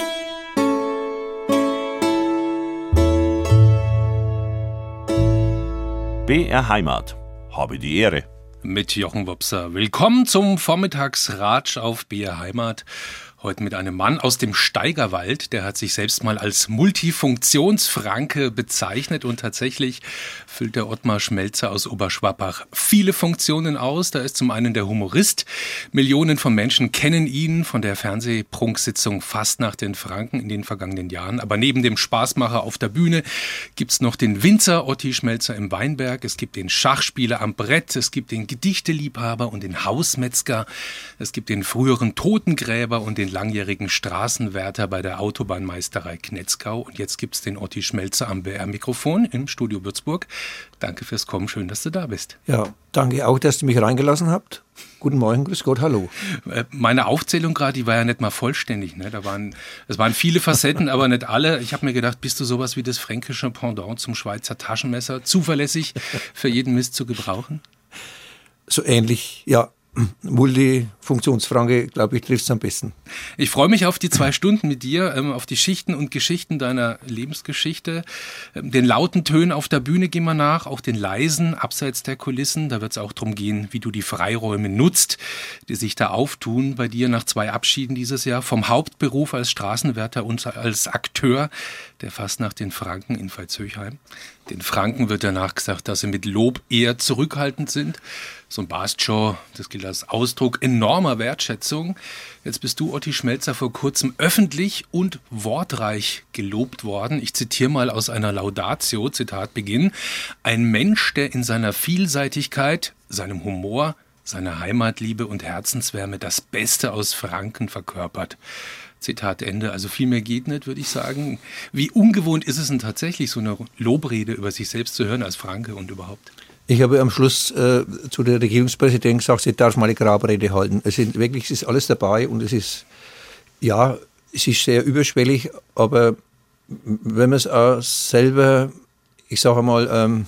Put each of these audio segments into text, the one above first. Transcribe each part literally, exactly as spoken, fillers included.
B R Heimat. Habe die Ehre. Mit Jochen Wopser. Willkommen zum Vormittagsratsch auf B R Heimat. Heute mit einem Mann aus dem Steigerwald, der hat sich selbst mal als Multifunktionsfranke bezeichnet und tatsächlich füllt der Ottmar Schmelzer aus Oberschwabbach viele Funktionen aus. Da ist zum einen der Humorist. Millionen von Menschen kennen ihn von der Fernsehprunksitzung Fast nach den Franken in den vergangenen Jahren. Aber neben dem Spaßmacher auf der Bühne gibt's noch den Winzer Otti Schmelzer im Weinberg. Es gibt den Schachspieler am Brett. Es gibt den Gedichteliebhaber und den Hausmetzger. Es gibt den früheren Totengräber und den langjährigen Straßenwärter bei der Autobahnmeisterei Knetzgau. Und jetzt gibt's den Otti Schmelzer am B R-Mikrofon im Studio Würzburg. Danke fürs Kommen, schön, dass du da bist. Ja, danke auch, dass du mich reingelassen habt. Guten Morgen, grüß Gott, hallo. Meine Aufzählung gerade, die war ja nicht mal vollständig. Ne? Da waren, es waren viele Facetten, aber nicht alle. Ich habe mir gedacht, bist du sowas wie das fränkische Pendant zum Schweizer Taschenmesser, zuverlässig für jeden Mist zu gebrauchen? So ähnlich, ja. Multifunktionsfranke, glaube ich, trifft es am besten. Ich freue mich auf die zwei Stunden mit dir, ähm, auf die Schichten und Geschichten deiner Lebensgeschichte. Ähm, den lauten Tönen auf der Bühne gehen wir nach, auch den leisen, abseits der Kulissen. Da wird es auch darum gehen, wie du die Freiräume nutzt, die sich da auftun bei dir nach zwei Abschieden dieses Jahr. Vom Hauptberuf als Straßenwärter und als Akteur der Fast nach den Franken in Veitshöchheim. Den Franken wird danach gesagt, dass sie mit Lob eher zurückhaltend sind. So ein Bastjo, das gilt als Ausdruck enormer Wertschätzung. Jetzt bist du, Otti Schmelzer, vor kurzem öffentlich und wortreich gelobt worden. Ich zitiere mal aus einer Laudatio, Zitat Beginn. Ein Mensch, der in seiner Vielseitigkeit, seinem Humor, seiner Heimatliebe und Herzenswärme das Beste aus Franken verkörpert. Zitat Ende. Also viel mehr geht nicht, würde ich sagen. Wie ungewohnt ist es denn tatsächlich, so eine Lobrede über sich selbst zu hören als Franke und überhaupt? Ich habe am Schluss äh, zu der Regierungspräsidentin gesagt, sie darf mal eine Grabrede halten. Es sind wirklich, es ist alles dabei und es ist, ja, es ist sehr überschwellig, aber wenn man es auch selber, ich sage mal, ähm,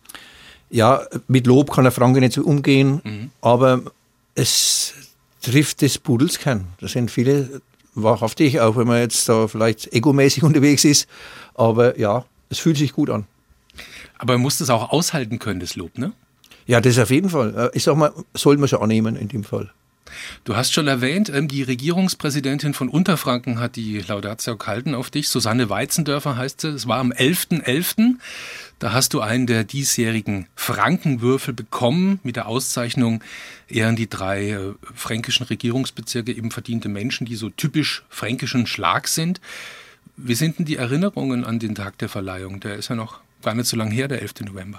ja, mit Lob kann der Franke nicht so umgehen, mhm. aber es trifft des Pudels Kern. Da sind viele wahrhaftig, auch wenn man jetzt da vielleicht egomäßig unterwegs ist, aber ja, es fühlt sich gut an. Aber man muss das auch aushalten können, das Lob, ne? Ja, das auf jeden Fall. Ich sag mal, soll man schon annehmen in dem Fall. Du hast schon erwähnt, die Regierungspräsidentin von Unterfranken hat die Laudatio gehalten auf dich. Susanne Weizendörfer heißt sie. Es war am elften elften Da hast du einen der diesjährigen Frankenwürfel bekommen mit der Auszeichnung ehren die drei äh, fränkischen Regierungsbezirke eben verdiente Menschen, die so typisch fränkischen Schlag sind. Wie sind denn die Erinnerungen an den Tag der Verleihung? Der ist ja noch gar nicht so lange her, der elfte November.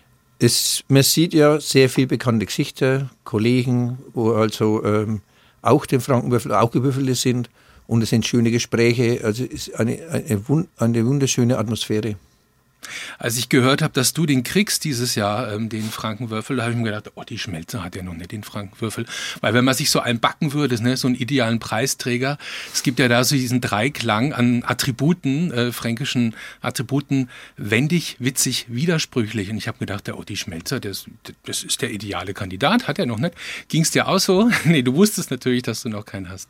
Es, man sieht ja sehr viele bekannte Gesichter, Kollegen, wo also ähm, auch den Frankenwürfel auch gewürfelt sind. Und es sind schöne Gespräche. Also es ist eine, eine, eine wunderschöne Atmosphäre. Als ich gehört habe, dass du den kriegst dieses Jahr, ähm, den Frankenwürfel, da habe ich mir gedacht, oh, die Schmelzer hat ja noch nicht den Frankenwürfel. Weil wenn man sich so einen backen würde, ne, so einen idealen Preisträger, es gibt ja da so diesen Dreiklang an Attributen, äh, fränkischen Attributen, wendig, witzig, widersprüchlich. Und ich habe gedacht, der Otti Schmelzer, das, das ist der ideale Kandidat, hat er noch nicht. Ging es dir auch so? Nee, du wusstest natürlich, dass du noch keinen hast.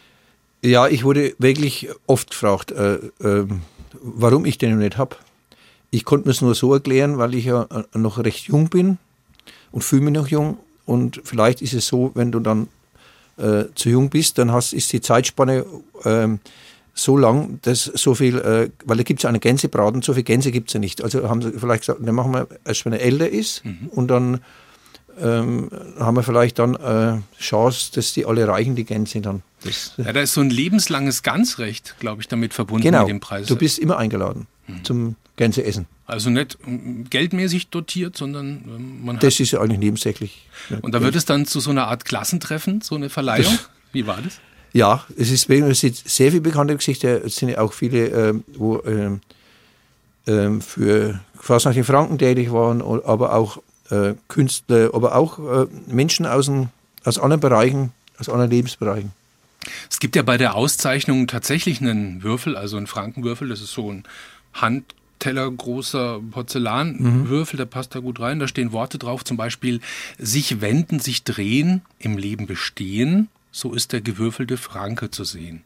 Ja, ich wurde wirklich oft gefragt, äh, äh, warum ich den noch nicht habe. Ich konnte mir es nur so erklären, weil ich ja noch recht jung bin und fühle mich noch jung. Und vielleicht ist es so, wenn du dann äh, zu jung bist, dann hast, ist die Zeitspanne äh, so lang, dass so viel, äh, weil da gibt es ja einen Gänsebraten, so viel Gänse gibt es ja nicht. Also haben sie vielleicht gesagt, dann machen wir erst, wenn er älter ist mhm. und dann ähm, haben wir vielleicht dann äh, Chance, dass die alle reichen, die Gänse dann. Das, ja, da ist so ein lebenslanges Ganzrecht, glaube ich, damit verbunden genau, mit dem Preis. Du bist immer eingeladen mhm. zum Gänseessen. Also nicht geldmäßig dotiert, sondern man hat... Das ist ja eigentlich nebensächlich. Und da wird es dann zu so einer Art Klassentreffen, so eine Verleihung? Das, Wie war das? Ja, es ist es sind sehr viele bekannte Gesichter. Es sind ja auch viele, äh, wo äh, äh, für Fast nach den Franken tätig waren, aber auch äh, Künstler, aber auch äh, Menschen aus, dem, aus anderen Bereichen, aus anderen Lebensbereichen. Es gibt ja bei der Auszeichnung tatsächlich einen Würfel, also einen Frankenwürfel, das ist so ein handtellergroßer Porzellanwürfel, mhm. der passt da gut rein. Da stehen Worte drauf, zum Beispiel sich wenden, sich drehen, im Leben bestehen, so ist der gewürfelte Franke zu sehen.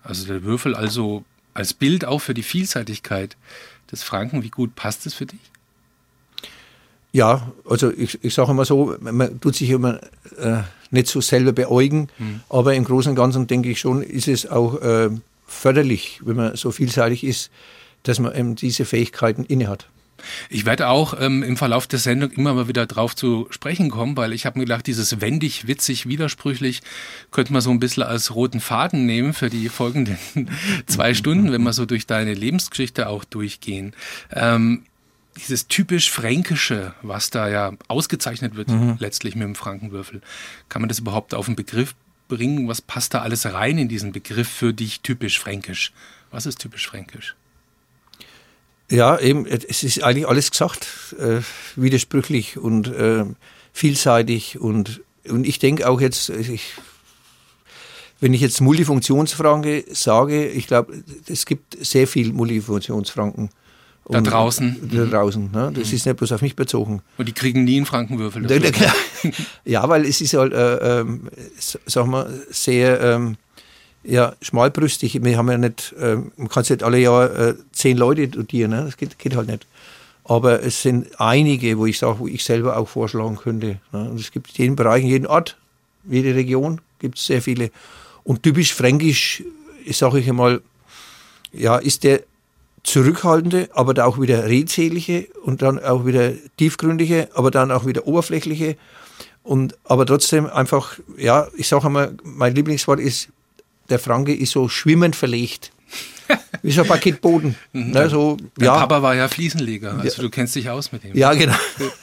Also der Würfel also als Bild auch für die Vielseitigkeit des Franken. Wie gut passt es für dich? Ja, also ich, ich sage immer so, man tut sich immer äh, nicht so selber beäugen, mhm. aber im Großen und Ganzen denke ich schon, ist es auch äh, förderlich, wenn man so vielseitig ist, dass man eben diese Fähigkeiten inne hat. Ich werde auch ähm, im Verlauf der Sendung immer mal wieder drauf zu sprechen kommen, weil ich habe mir gedacht, dieses wendig, witzig, widersprüchlich könnte man so ein bisschen als roten Faden nehmen für die folgenden zwei Stunden, wenn wir so durch deine Lebensgeschichte auch durchgehen. Ähm, dieses typisch Fränkische, was da ja ausgezeichnet wird, mhm. letztlich mit dem Frankenwürfel, kann man das überhaupt auf den Begriff bringen? Was passt da alles rein in diesen Begriff für dich typisch Fränkisch? Was ist typisch Fränkisch? Ja, eben, es ist eigentlich alles gesagt, äh, widersprüchlich und äh, vielseitig und, und ich denke auch jetzt, ich, wenn ich jetzt Multifunktionsfranke sage, ich glaube, es gibt sehr viel Multifunktionsfranken. Da und, draußen? Da draußen, ne? Das mhm. ist nicht bloß auf mich bezogen. Und die kriegen nie einen Frankenwürfel dafür. Ja, weil es ist halt, äh, äh, sagen wir, sehr... Äh, Ja, schmalbrüstig. Wir haben ja nicht, äh, man kann nicht alle Jahr äh, zehn Leute dotieren, ne? Das geht, geht halt nicht. Aber es sind einige, wo ich sage, wo ich selber auch vorschlagen könnte. Ne? Und es gibt in jedem Bereich, in jedem Ort, jede Region gibt es sehr viele. Und typisch fränkisch, sage ich einmal, ja, ist der zurückhaltende, aber da auch wieder redselige und dann auch wieder tiefgründige, aber dann auch wieder oberflächliche. Und aber trotzdem einfach, ja, ich sage einmal, mein Lieblingswort ist, der Franke ist so schwimmend verlegt. Wie so ein Paketboden. Ne, so, Dein ja. Papa war ja Fliesenleger, also ja. Du kennst dich aus mit ihm. Ja, genau.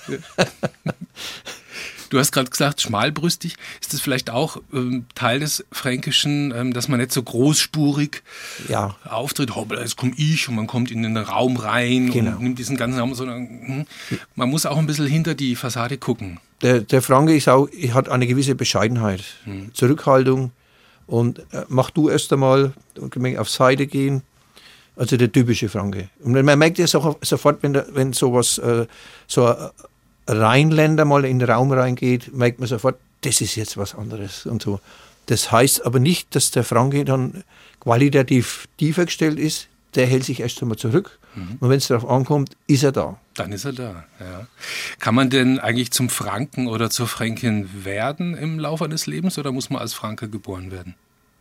Du hast gerade gesagt, schmalbrüstig. Ist das vielleicht auch ähm, Teil des Fränkischen, ähm, dass man nicht so großspurig ja. auftritt, hoppla, jetzt komme ich und man kommt in den Raum rein genau. und nimmt diesen ganzen Raum, sondern hm, man muss auch ein bisschen hinter die Fassade gucken. Der, der Franke ist auch, hat eine gewisse Bescheidenheit, hm. Zurückhaltung. Und äh, mach du erst einmal und auf Seite gehen. Also der typische Franke. Und man merkt ja so, sofort, wenn, da, wenn sowas, äh, so ein Rheinländer mal in den Raum reingeht, merkt man sofort, das ist jetzt was anderes und so. Das heißt aber nicht, dass der Franke dann qualitativ tiefer gestellt ist. Der hält sich erst einmal zurück. Mhm. Und wenn es darauf ankommt, ist er da. Dann ist er da, ja. Kann man denn eigentlich zum Franken oder zur Fränkin werden im Laufe eines Lebens oder muss man als Franke geboren werden?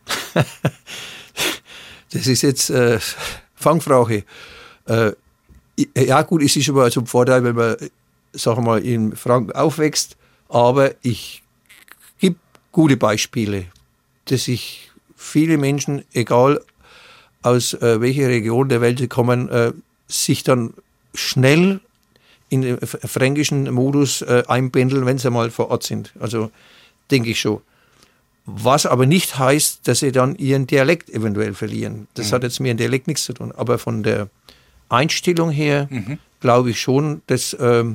Das ist jetzt äh, Fangfrage. Äh, ja gut, es ist schon mal zum Vorteil, wenn man, sagen wir mal, in Franken aufwächst, aber ich gebe gute Beispiele, dass sich viele Menschen, egal aus äh, welcher Region der Welt sie kommen, äh, sich dann schnell in den fränkischen Modus äh, einpendeln, wenn sie mal vor Ort sind. Also denke ich schon. Was aber nicht heißt, dass sie dann ihren Dialekt eventuell verlieren. Das mhm. hat jetzt mit dem Dialekt nichts zu tun. Aber von der Einstellung her mhm. glaube ich schon, dass ähm,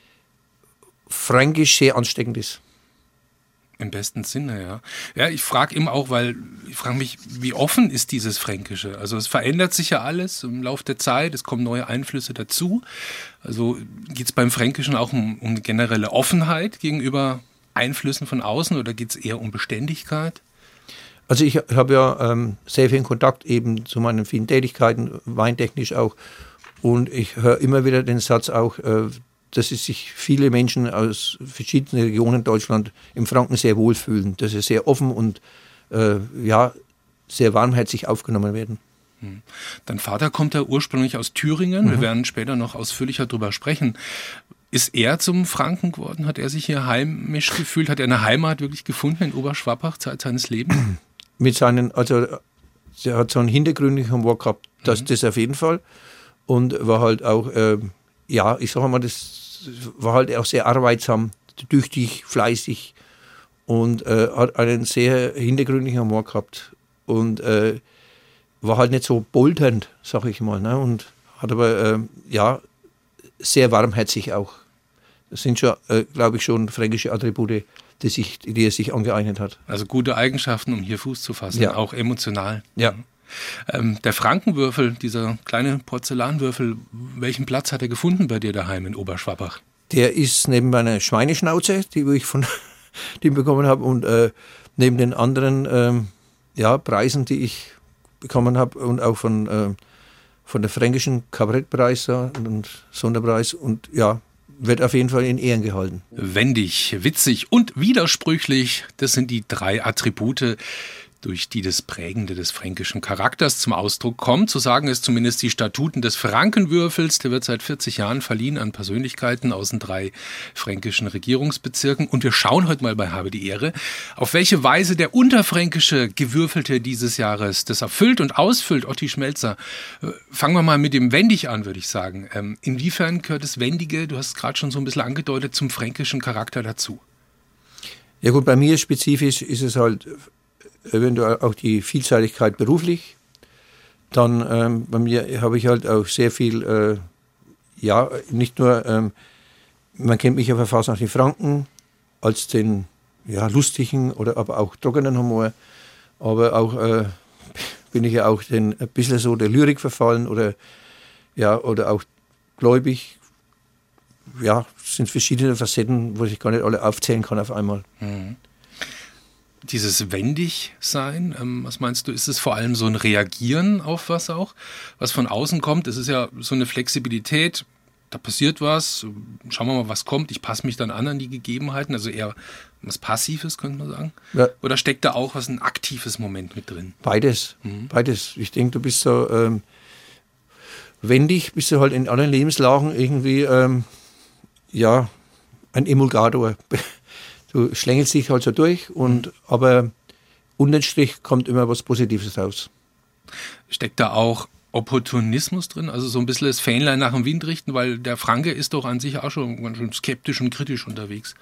Fränkisch sehr ansteckend ist. Im besten Sinne, ja. Ja, ich frage immer auch, weil ich frage mich, wie offen ist dieses Fränkische? Also es verändert sich ja alles im Laufe der Zeit, es kommen neue Einflüsse dazu. Also geht es beim Fränkischen auch um, um generelle Offenheit gegenüber Einflüssen von außen oder geht es eher um Beständigkeit? Also ich habe ja ähm, sehr viel Kontakt eben zu meinen vielen Tätigkeiten, weintechnisch auch. Und ich höre immer wieder den Satz auch, äh, dass sich viele Menschen aus verschiedenen Regionen Deutschland im Franken sehr wohlfühlen, dass sie sehr offen und äh, ja, sehr warmherzig aufgenommen werden. Hm. Dein Vater kommt ja ursprünglich aus Thüringen, mhm. wir werden später noch ausführlicher darüber sprechen. Ist er zum Franken geworden? Hat er sich hier heimisch gefühlt? Hat er eine Heimat wirklich gefunden in Oberschwabbach Zeit seines Lebens? Mit seinen, also er hat so einen hintergründigen Humor gehabt, das, mhm. das auf jeden Fall. Und war halt auch, äh, ja, ich sage mal, das war halt auch sehr arbeitsam, tüchtig, fleißig und äh, hat einen sehr hintergründigen Humor gehabt und äh, war halt nicht so bolternd, sag ich mal, ne? Und hat aber, äh, ja, sehr warmherzig auch. Das sind schon, äh, glaube ich, schon fränkische Attribute, die, sich, die er sich angeeignet hat. Also gute Eigenschaften, um hier Fuß zu fassen, ja. Auch emotional. Ja. Ähm, der Frankenwürfel, dieser kleine Porzellanwürfel, welchen Platz hat er gefunden bei dir daheim in Oberschwabbach? Der ist neben meiner Schweineschnauze, die ich von dem bekommen habe, und äh, neben den anderen ähm, ja, Preisen, die ich bekommen habe und auch von, äh, von der Fränkischen Kabarettpreis und Sonderpreis. Und ja, wird auf jeden Fall in Ehren gehalten. Wendig, witzig und widersprüchlich, das sind die drei Attribute, durch die das Prägende des fränkischen Charakters zum Ausdruck kommt. So sagen es zumindest die Statuten des Frankenwürfels. Der wird seit vierzig Jahren verliehen an Persönlichkeiten aus den drei fränkischen Regierungsbezirken. Und wir schauen heute mal bei Habe die Ehre, auf welche Weise der unterfränkische Gewürfelte dieses Jahres das erfüllt und ausfüllt. Otti Schmelzer, fangen wir mal mit dem Wendig an, würde ich sagen. Ähm, inwiefern gehört das Wendige, du hast es gerade schon so ein bisschen angedeutet, zum fränkischen Charakter dazu? Ja gut, bei mir spezifisch ist es halt eventuell auch die Vielseitigkeit beruflich. Dann ähm, bei mir habe ich halt auch sehr viel, äh, ja, nicht nur, ähm, man kennt mich ja fast nach den Franken als den ja, lustigen oder aber auch trockenen Humor, aber auch äh, bin ich ja auch den, ein bisschen so der Lyrik verfallen oder, ja, oder auch gläubig. Ja, es sind verschiedene Facetten, wo ich gar nicht alle aufzählen kann auf einmal. Mhm. Dieses Wendig-Sein, ähm, was meinst du, ist es vor allem so ein Reagieren auf was auch, was von außen kommt? Es ist ja so eine Flexibilität, da passiert was, schauen wir mal, was kommt, ich passe mich dann an an die Gegebenheiten, also eher was Passives, könnte man sagen. Ja. Oder steckt da auch was, ein aktives Moment mit drin? Beides, mhm. beides. Ich denke, du bist so ähm, wendig, bist du halt in anderen Lebenslagen irgendwie, ähm, ja, ein Emulgator. Du schlängelst dich halt so durch, und, aber unter den Strich kommt immer was Positives raus. Steckt da auch Opportunismus drin? Also so ein bisschen das Fähnlein nach dem Wind richten, weil der Franke ist doch an sich auch schon ganz schön skeptisch und kritisch unterwegs.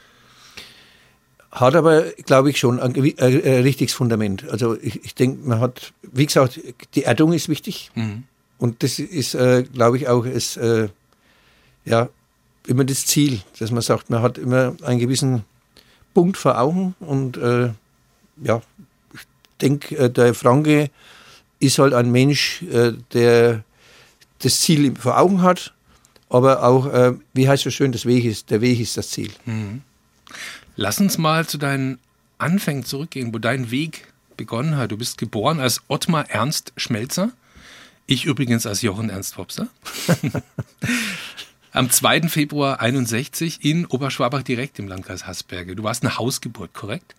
Hat aber, glaube ich, schon ein, ein, ein richtiges Fundament. Also ich, ich denke, man hat, wie gesagt, die Erdung ist wichtig. Mhm. Und das ist, äh, glaube ich, auch ist, äh, ja, immer das Ziel, dass man sagt, man hat immer einen gewissen Punkt vor Augen, und äh, ja, ich denke, der Franke ist halt ein Mensch, äh, der das Ziel vor Augen hat, aber auch, äh, wie heißt so schön, das Weg ist, der Weg ist das Ziel. Mhm. Lass uns mal zu deinen Anfängen zurückgehen, wo dein Weg begonnen hat. Du bist geboren als Ottmar Ernst Schmelzer, ich übrigens als Jochen Ernst Wopser. Am zweiten Februar einundsechzig in Oberschwabach direkt im Landkreis Haßberge. Du warst eine Hausgeburt, korrekt?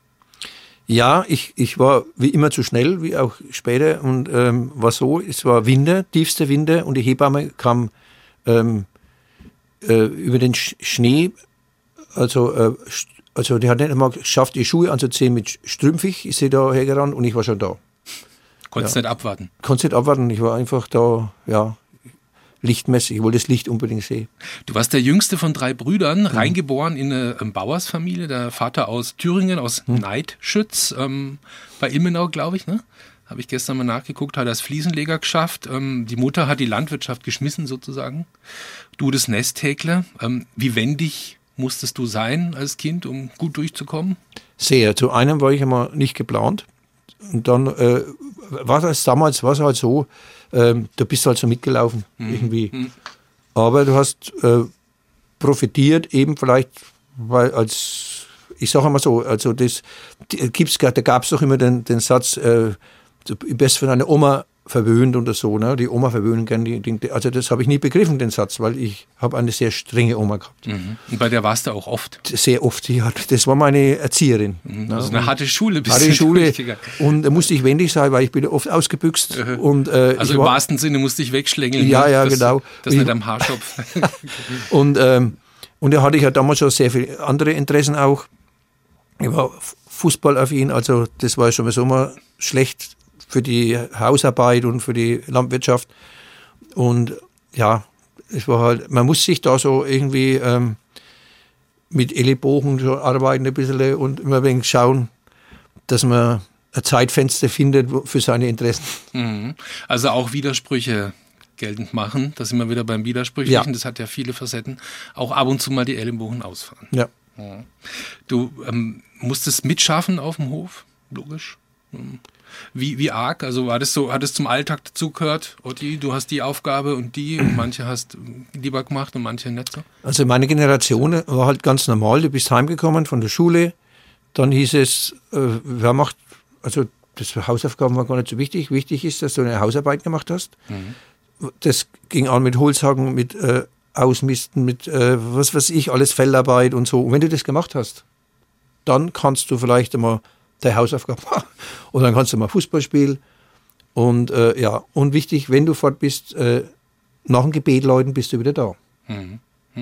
Ja, ich, ich war wie immer zu schnell, wie auch später, und ähm, war so, es war Winter, tiefster Winter, und die Hebamme kam ähm, äh, über den Sch- Schnee, also, äh, also die hat nicht einmal geschafft, die Schuhe anzuziehen mit Strümpfig, ist sie da hergerannt, und ich war schon da. Konntest ja. nicht abwarten? Konntest nicht abwarten, ich war einfach da, ja, lichtmäßig. Ich wollte das Licht unbedingt sehen. Du warst der jüngste von drei Brüdern, mhm. reingeboren in eine Bauersfamilie. Der Vater aus Thüringen, aus mhm. Neidschütz, ähm, bei Ilmenau, glaube ich, ne? Habe ich gestern mal nachgeguckt, hat als Fliesenleger geschafft. Ähm, die Mutter hat die Landwirtschaft geschmissen sozusagen. Du das Nesthäkler. Ähm, wie wendig musstest du sein als Kind, um gut durchzukommen? Sehr. Zu einem war ich einmal nicht geplant. Und dann äh, war das damals war es halt so, ähm, du bist halt so mitgelaufen mhm. irgendwie. Mhm. Aber du hast äh, profitiert eben vielleicht, weil als, ich sage mal so, also das gibt's, da gab es doch immer den, den Satz, äh, du bist von einer Oma verwöhnt oder so, ne? Die Oma verwöhnen gerne. Die, die, also das habe ich nie begriffen, den Satz, weil ich habe eine sehr strenge Oma gehabt. Mhm. Und bei der warst du auch oft? Sehr oft, ja. Das war meine Erzieherin. Mhm. Ne? Also eine harte Schule. Bist harte Schule. Und da musste ich wendig sein, weil ich bin oft ausgebüxt. Mhm. Und, äh, also im war, wahrsten Sinne musste ich wegschlängeln. Ja, ja, das, genau. Das nicht am Haarschopf. und, ähm, und da hatte ich ja damals schon sehr viele andere Interessen auch. Ich war fußballaffin, also das war schon mal so mal schlecht für die Hausarbeit und für die Landwirtschaft. Und ja, es war halt, man muss sich da so irgendwie ähm, mit Ellenbogen so arbeiten ein bisschen und immer ein wenig schauen, dass man ein Zeitfenster findet für seine Interessen. Mhm. Also auch Widersprüche geltend machen, da sind wir wieder beim Widersprüchlichen, ja. Das hat ja viele Facetten, auch ab und zu mal die Ellenbogen ausfahren. Ja. Ja. Du ähm, musstest mitschaffen auf dem Hof, logisch. Mhm. Wie, wie arg? Also war das so, hat es zum Alltag dazugehört, Otti, du hast die Aufgabe und die und manche hast lieber gemacht und manche nicht so? Also meine Generation war halt ganz normal, du bist heimgekommen von der Schule, dann hieß es, äh, wer macht, also das Hausaufgaben waren gar nicht so wichtig. Wichtig ist, dass du eine Hausarbeit gemacht hast. Mhm. Das ging an mit Holzhacken, mit äh, Ausmisten, mit äh, was weiß ich, alles Feldarbeit und so. Und wenn du das gemacht hast, dann kannst du vielleicht einmal deine Hausaufgaben machen. Und dann kannst du mal Fußball spielen. Und äh, ja, und wichtig, wenn du fort bist, äh, nach dem Gebet läuten, bist du wieder da. Mhm.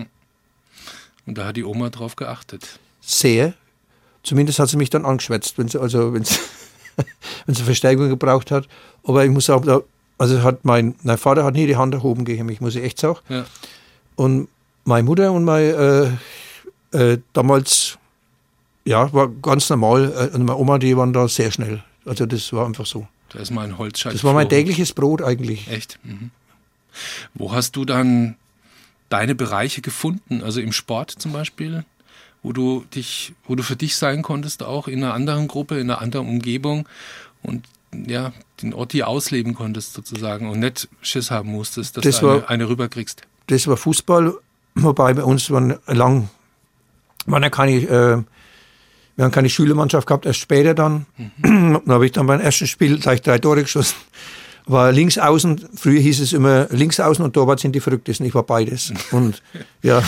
Und da hat die Oma drauf geachtet. Sehr. Zumindest hat sie mich dann angeschwätzt, wenn sie, also, wenn sie, wenn sie Verstärkung gebraucht hat. Aber ich muss sagen, da, also hat mein, mein Vater hat nie die Hand erhoben gegen mich, muss ich echt sagen. Ja. Und meine Mutter und meine äh, äh, damals, ja, war ganz normal. Äh, und meine Oma, die waren da sehr schnell. Also das war einfach so. Da ist mal ein Holzscheit. Das war mein tägliches Brot eigentlich. Echt? Mhm. Wo hast du dann deine Bereiche gefunden? Also im Sport zum Beispiel, wo du dich, wo du für dich sein konntest, auch in einer anderen Gruppe, in einer anderen Umgebung und ja, den Otti ausleben konntest sozusagen und nicht Schiss haben musstest, dass das du eine, war, eine rüberkriegst. Das war Fußball, wobei bei uns waren lang, waren ja keine, äh, wir haben keine Schülermannschaft gehabt, erst später dann. Mhm. Da habe ich dann beim ersten Spiel gleich drei Tore geschossen. War links außen, früher hieß es immer links außen und Torwart sind die Verrücktesten. Ich war beides. Und ja.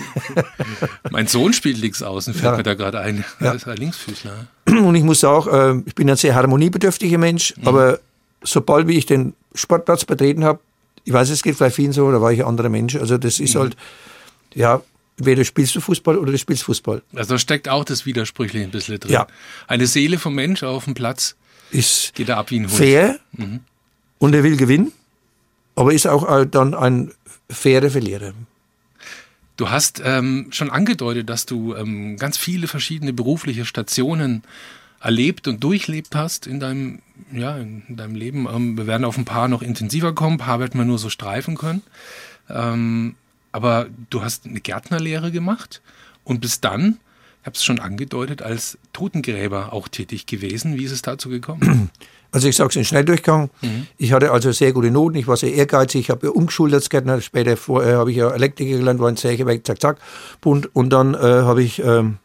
Mein Sohn spielt links außen, fällt ja. mir da gerade ein. Ja. Das ist ein Linksfüßler. Und ich muss sagen, ich bin ein sehr harmoniebedürftiger Mensch, mhm. aber sobald wie ich den Sportplatz betreten habe, ich weiß, es geht vielleicht vielen so, da war ich ein anderer Mensch. Also das ist mhm. halt, ja, entweder spielst du Fußball oder du spielst Fußball. Also da steckt auch das Widersprüchliche ein bisschen drin. Ja. Eine Seele vom Mensch auf dem Platz ist geht da ab wie ein Hund. Fair mhm. und er will gewinnen, aber ist auch dann ein fairer Verlierer. Du hast ähm, schon angedeutet, dass du ähm, ganz viele verschiedene berufliche Stationen erlebt und durchlebt hast in deinem, ja, in deinem Leben. Ähm, wir werden auf ein paar noch intensiver kommen, ein paar werden wir nur so streifen können. Ähm, aber du hast eine Gärtnerlehre gemacht und bist dann, ich habe es schon angedeutet, als Totengräber auch tätig gewesen. Wie ist es dazu gekommen? Also ich sage es in Schnelldurchgang. Mhm. Ich hatte also sehr gute Noten, ich war sehr ehrgeizig, ich habe ja umgeschult als Gärtner, später vorher habe ich ja Elektriker gelernt, war ein Sägewerk, zack, zack, bunt. Und dann äh, habe ich, ähm,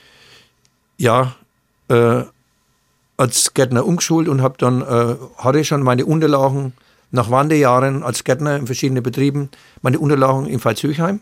ja, äh, als Gärtner umgeschult und habe dann, äh, hatte schon meine Unterlagen nach Wanderjahren als Gärtner in verschiedenen Betrieben, meine Unterlagen in Veitshöchheim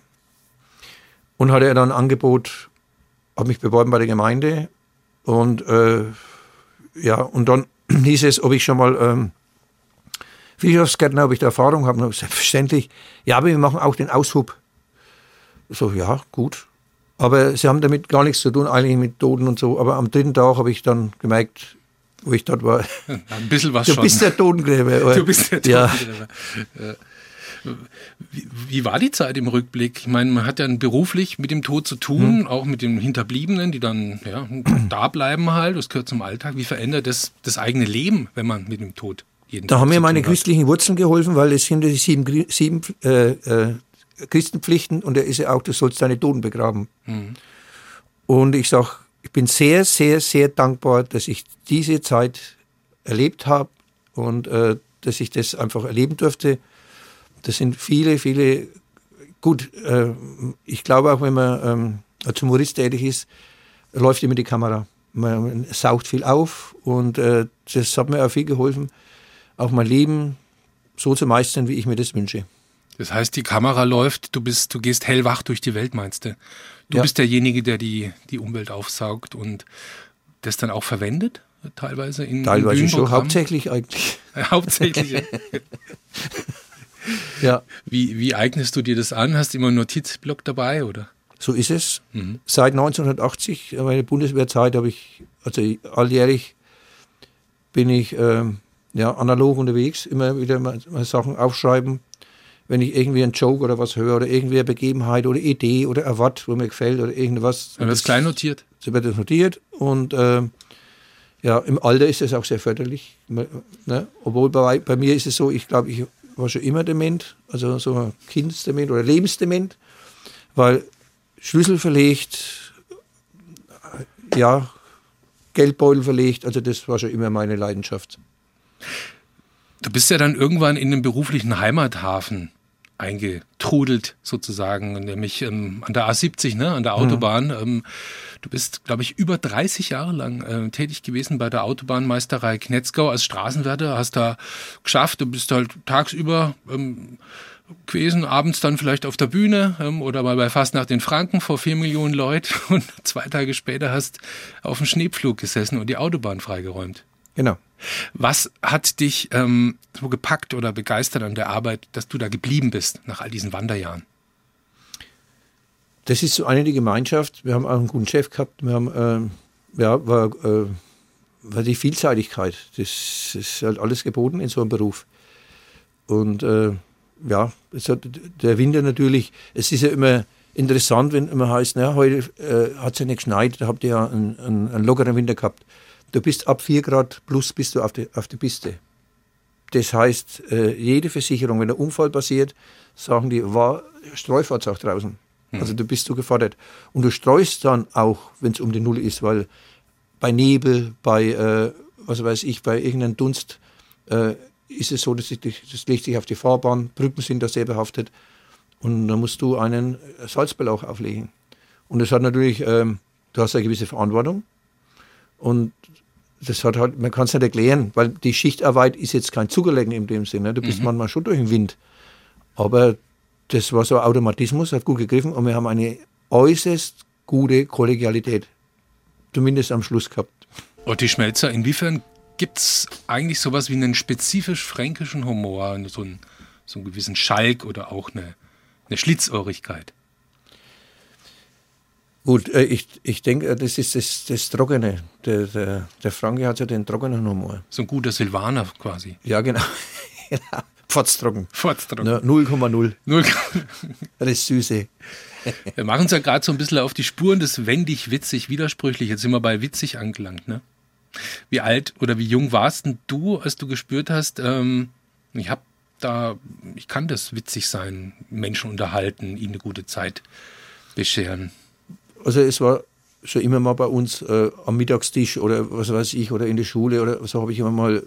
und hatte dann ein Angebot, habe mich beworben bei der Gemeinde und äh, ja, und dann hieß es, ob ich schon mal ähm, Viehwirtschaftsgärtner, ob ich da Erfahrung habe. Und selbstverständlich, ja, aber wir machen auch den Aushub. So, ja, gut. Aber sie haben damit gar nichts zu tun, eigentlich mit Toten und so. Aber am dritten Tag habe ich dann gemerkt, wo ich dort war. Ein bisschen was du schon. Du bist der Totengräber. Du bist der Totengräber. Ja. Wie, wie war die Zeit im Rückblick? Ich meine, man hat ja beruflich mit dem Tod zu tun, hm. auch mit den Hinterbliebenen, die dann ja, da bleiben halt, das gehört zum Alltag. Wie verändert das das eigene Leben, wenn man mit dem Tod jeden Da Tag haben mir zu meine tun hat? christlichen Wurzeln geholfen, weil es sind die sieben, sieben äh, äh, Christenpflichten und da ist ja auch, du sollst deine Toten begraben. Hm. Und ich sage, ich bin sehr, sehr, sehr dankbar, dass ich diese Zeit erlebt habe und äh, dass ich das einfach erleben durfte. Das sind viele, viele, gut, äh, ich glaube auch, wenn man ähm, als Humorist tätig ist, läuft immer die Kamera. Man, man saugt viel auf und äh, das hat mir auch viel geholfen, auch mein Leben so zu meistern, wie ich mir das wünsche. Das heißt, die Kamera läuft, du bist, du gehst hellwach durch die Welt, meinst du? Du ja. bist derjenige, der die, die Umwelt aufsaugt und das dann auch verwendet, teilweise in Teilweise in schon, hauptsächlich eigentlich. Hauptsächlich, ja. Ja. Wie, wie eignest du dir das an? Hast du immer einen Notizblock dabei, oder? So ist es. Mhm. Seit neunzehnhundertachtzig, meine Bundeswehrzeit, habe ich, also alljährlich bin ich äh, ja, analog unterwegs, immer wieder mal, mal Sachen aufschreiben. Wenn ich irgendwie einen Joke oder was höre oder irgendwie eine Begebenheit oder Idee oder ein Wort, wo mir gefällt oder irgendwas. Dann wird es klein notiert. So wird das notiert und äh, ja, im Alter ist es auch sehr förderlich. Ne? Obwohl bei, bei mir ist es so, ich glaube, ich war schon immer dement, also so ein Kindsdement oder Lebensdement, weil Schlüssel verlegt, ja, Geldbeutel verlegt, also das war schon immer meine Leidenschaft. Du bist ja dann irgendwann in den beruflichen Heimathafen eingetrudelt sozusagen, nämlich ähm, an der A siebzig, ne, an der Autobahn. Mhm. Ähm, du bist, glaube ich, über dreißig Jahre lang äh, tätig gewesen bei der Autobahnmeisterei Knetzgau als Straßenwärter, hast da geschafft, du bist halt tagsüber ähm, gewesen, abends dann vielleicht auf der Bühne ähm, oder mal bei Fastnacht in Franken vor vier Millionen Leuten und zwei Tage später hast auf dem Schneepflug gesessen und die Autobahn freigeräumt. Genau. Was hat dich ähm, so gepackt oder begeistert an der Arbeit, dass du da geblieben bist nach all diesen Wanderjahren? Das ist so eine die Gemeinschaft. Wir haben auch einen guten Chef gehabt. Wir haben, äh, ja, war, äh, war die Vielseitigkeit. Das ist halt alles geboten in so einem Beruf. Und äh, ja, es hat, der Winter natürlich, es ist ja immer interessant, wenn immer heißt, na, heute äh, hat es ja nicht geschneit, da habt ihr ja einen, einen, einen lockeren Winter gehabt. Du bist ab vier Grad plus bist du auf der auf der Piste. Das heißt, äh, jede Versicherung, wenn ein Unfall passiert, sagen die, war Streufahrzeug draußen. Mhm. Also du bist du gefordert. Und du streust dann auch, wenn es um die Null ist, weil bei Nebel, bei, äh, was weiß ich, bei irgendeinem Dunst, äh, ist es so, dass ich, das legt sich auf die Fahrbahn, Brücken sind da sehr behaftet und dann musst du einen Salzbelauch auflegen. Und das hat natürlich, ähm, du hast eine gewisse Verantwortung und das hat halt, man kann es nicht erklären, weil die Schichtarbeit ist jetzt kein Zuckerlecken in dem Sinne, du bist mhm. manchmal schon durch den Wind, aber das war so ein Automatismus, hat gut gegriffen und wir haben eine äußerst gute Kollegialität, zumindest am Schluss gehabt. Otti Schmelzer, inwiefern gibt es eigentlich sowas wie einen spezifisch fränkischen Humor, so einen, so einen gewissen Schalk oder auch eine, eine Schlitzohrigkeit? Gut, äh, ich, ich denke, das ist das, das Trockene. Der, der, der Franke hat ja den trockenen Humor. So ein guter Silvaner quasi. Ja, genau. genau. Pfotztrocken. Pfotztrocken. Ja, null Komma null. Das Süße. Wir machen uns ja gerade so ein bisschen auf die Spuren des wendig, witzig, widersprüchlich. Jetzt sind wir bei witzig angelangt, ne? Wie alt oder wie jung warst denn du, als du gespürt hast, ähm, ich habe da, ich kann das witzig sein, Menschen unterhalten, ihnen eine gute Zeit bescheren? Also es war schon immer mal bei uns äh, am Mittagstisch oder was weiß ich oder in der Schule oder so habe ich immer mal,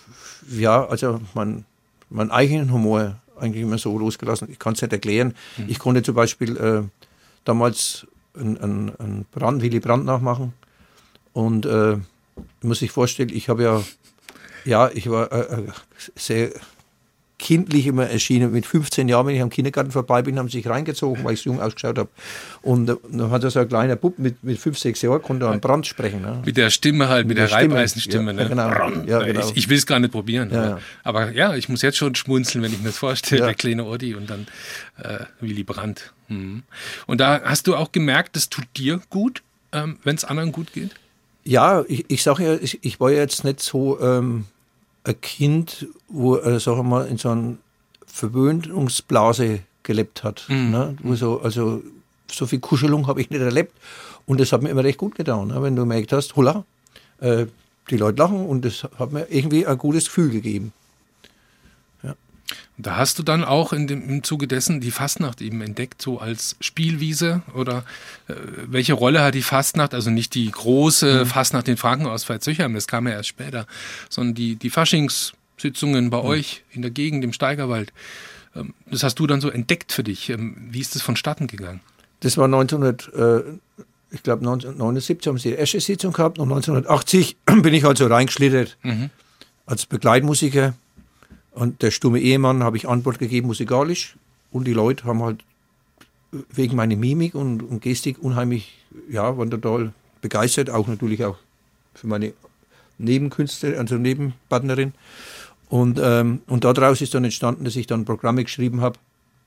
ja, also mein, meinen eigenen Humor eigentlich immer so losgelassen. Ich kann es nicht erklären. Mhm. Ich konnte zum Beispiel äh, damals einen, einen, einen Brand, Willy Brandt nachmachen und äh, muss sich vorstellen, ich habe ja, ja, ich war äh, sehr kindlich immer erschienen. Mit fünfzehn Jahren, wenn ich am Kindergarten vorbei bin, haben sie sich reingezogen, weil ich so jung ausgeschaut habe. Und äh, dann hat er so ein kleiner Bub mit, mit fünf, sechs Jahren, konnte er einen Brand sprechen. Ne? Mit der Stimme halt, mit, mit der, der Reibeisenstimme. Ja, ne? genau. Ja, genau. Ich, ich will es gar nicht probieren. Ja, aber, ja. aber ja, ich muss jetzt schon schmunzeln, wenn ich mir das vorstelle, ja. der kleine Otti und dann äh, Willy Brandt. Mhm. Und da hast du auch gemerkt, das tut dir gut, ähm, wenn es anderen gut geht? Ja, ich, ich sage ja, ich, ich war ja jetzt nicht so ähm, ein Kind, wo, äh, sagen wir mal, in so einer Verwöhnungsblase gelebt hat. Mhm. Ne? Wo so, also so viel Kuschelung habe ich nicht erlebt. Und das hat mir immer recht gut getan, ne? Wenn du gemerkt hast, holla, äh, die Leute lachen und das hat mir irgendwie ein gutes Gefühl gegeben. Ja. Da hast du dann auch in dem, im Zuge dessen die Fastnacht eben entdeckt, so als Spielwiese? Oder äh, welche Rolle hat die Fastnacht, also nicht die große mhm. Fastnacht in Franken aus Veitshöchheim, das kam ja erst später, sondern die, die Faschingssitzungen bei mhm. euch in der Gegend, im Steigerwald. Ähm, das hast du dann so entdeckt für dich. Ähm, wie ist das vonstatten gegangen? Das war neunzehnhundert, äh, ich glaube neunzehnhundertneunundsiebzig haben sie die erste Sitzung gehabt und neunzehnhundertachtzig bin ich also reingeschlittert mhm. als Begleitmusiker. Und der stumme Ehemann habe ich Antwort gegeben musikalisch und die Leute haben halt wegen meiner Mimik und, und Gestik unheimlich, ja, waren total begeistert, auch natürlich auch für meine Nebenkünstlerin, also Nebenpartnerin. Und, ähm, und daraus ist dann entstanden, dass ich dann Programme geschrieben habe.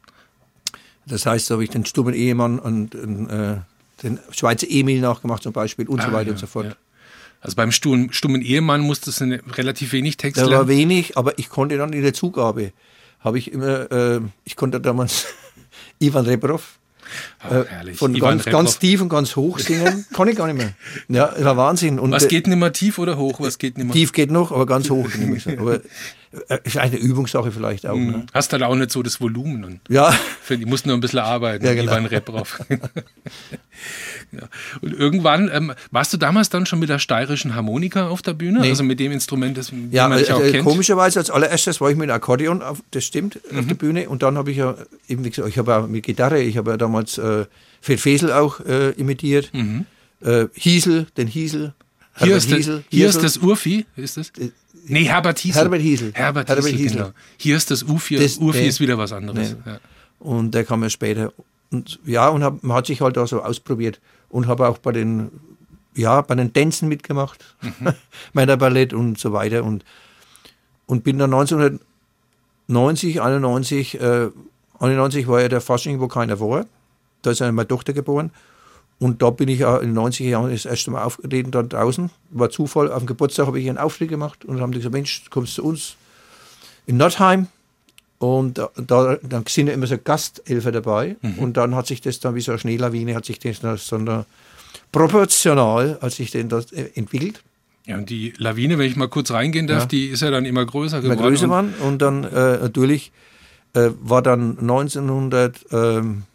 Das heißt, da habe ich den stummen Ehemann und, und äh, den Schweizer Emil nachgemacht zum Beispiel und ah, so weiter ja, und so fort. Ja. Also beim stummen, stummen Ehemann musstest du relativ wenig Text lernen? Da war wenig, aber ich konnte dann in der Zugabe, habe ich immer, äh, ich konnte damals Ivan Rebrov oh, herrlich. von Ivan ganz, Rebrov. ganz tief und ganz hoch singen, kann ich gar nicht mehr. Ja, das war Wahnsinn. Und was geht nicht mehr, tief oder hoch? Was geht nicht mehr? Tief geht noch, aber ganz hoch nicht mehr. Aber äh, ist eine Übungssache vielleicht auch. Mhm. Ne? Hast halt auch nicht so das Volumen. Und ja, Die mussten nur ein bisschen arbeiten, ja, genau. wie beim Rap drauf. Ja. Und irgendwann, ähm, warst du damals dann schon mit der steirischen Harmonika auf der Bühne? Nee. Also mit dem Instrument, das ja, man dich auch äh, kennt? Komischerweise als allererstes war ich mit Akkordeon, auf, das stimmt, mhm. auf der Bühne. Und dann habe ich ja, eben wie gesagt, ich habe auch mit Gitarre, ich habe ja damals äh, Fred Fesel auch äh, imitiert. Mhm. Äh, Hiesel, den Hiesel. Hier, ist, Hiesel, das, hier ist das Urfi, ist das? Äh, Nee, Herbert Hiesel. Herbert Hiesel. Herbert, Herbert Hiesel, Hiesel. Genau. Hier ist das Ufi, das, Urfi nee, ist wieder was anderes. Nee. Ja. Und der kam ja später. Und ja, und hab, man hat sich halt da so ausprobiert und habe auch bei den, ja, bei den Tänzen mitgemacht, mhm. meiner Ballett und so weiter. Und, und bin dann neunzehnhundertneunzig, einundneunzig, äh, einundneunzig war ja der Fasching, wo keiner war. Da ist ja meine Tochter geboren. Und da bin ich ja in den neunziger Jahren das erste Mal aufgetreten, da draußen. War Zufall, auf dem Geburtstag habe ich einen Auftritt gemacht und haben die gesagt, Mensch, kommst zu uns in Nordheim. Und da, da dann sind ja immer so Gastelfer dabei. Mhm. Und dann hat sich das dann wie so eine Schneelawine, hat sich das dann da proportional, als sich denn das entwickelt. Ja, und die Lawine, wenn ich mal kurz reingehen darf, ja. die ist ja dann immer größer geworden. Immer größer waren. Und dann äh, natürlich äh, war dann neunzehnhundertachtundneunzig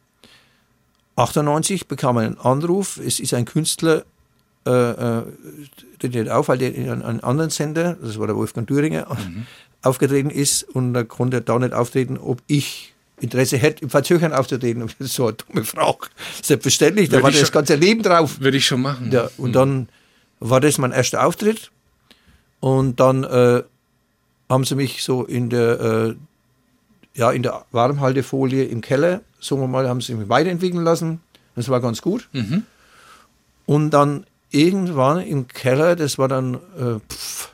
bekam er einen Anruf, es ist ein Künstler, äh, äh, der nicht auf, weil der in einem anderen Sender, das war der Wolfgang Thüringer, mhm. aufgetreten ist und da konnte er da nicht auftreten, ob ich Interesse hätte, im Verzögern aufzutreten. Und so eine dumme Frage. Selbstverständlich, da war das ganze Leben drauf. Würde ich schon machen. Ja, und mhm. dann war das mein erster Auftritt und dann äh, haben sie mich so in der, äh, ja, in der Warmhaltefolie im Keller, sagen wir mal, haben sie mich weiterentwickeln lassen. Das war ganz gut. Mhm. Und dann irgendwann im Keller, das war dann, äh, pff,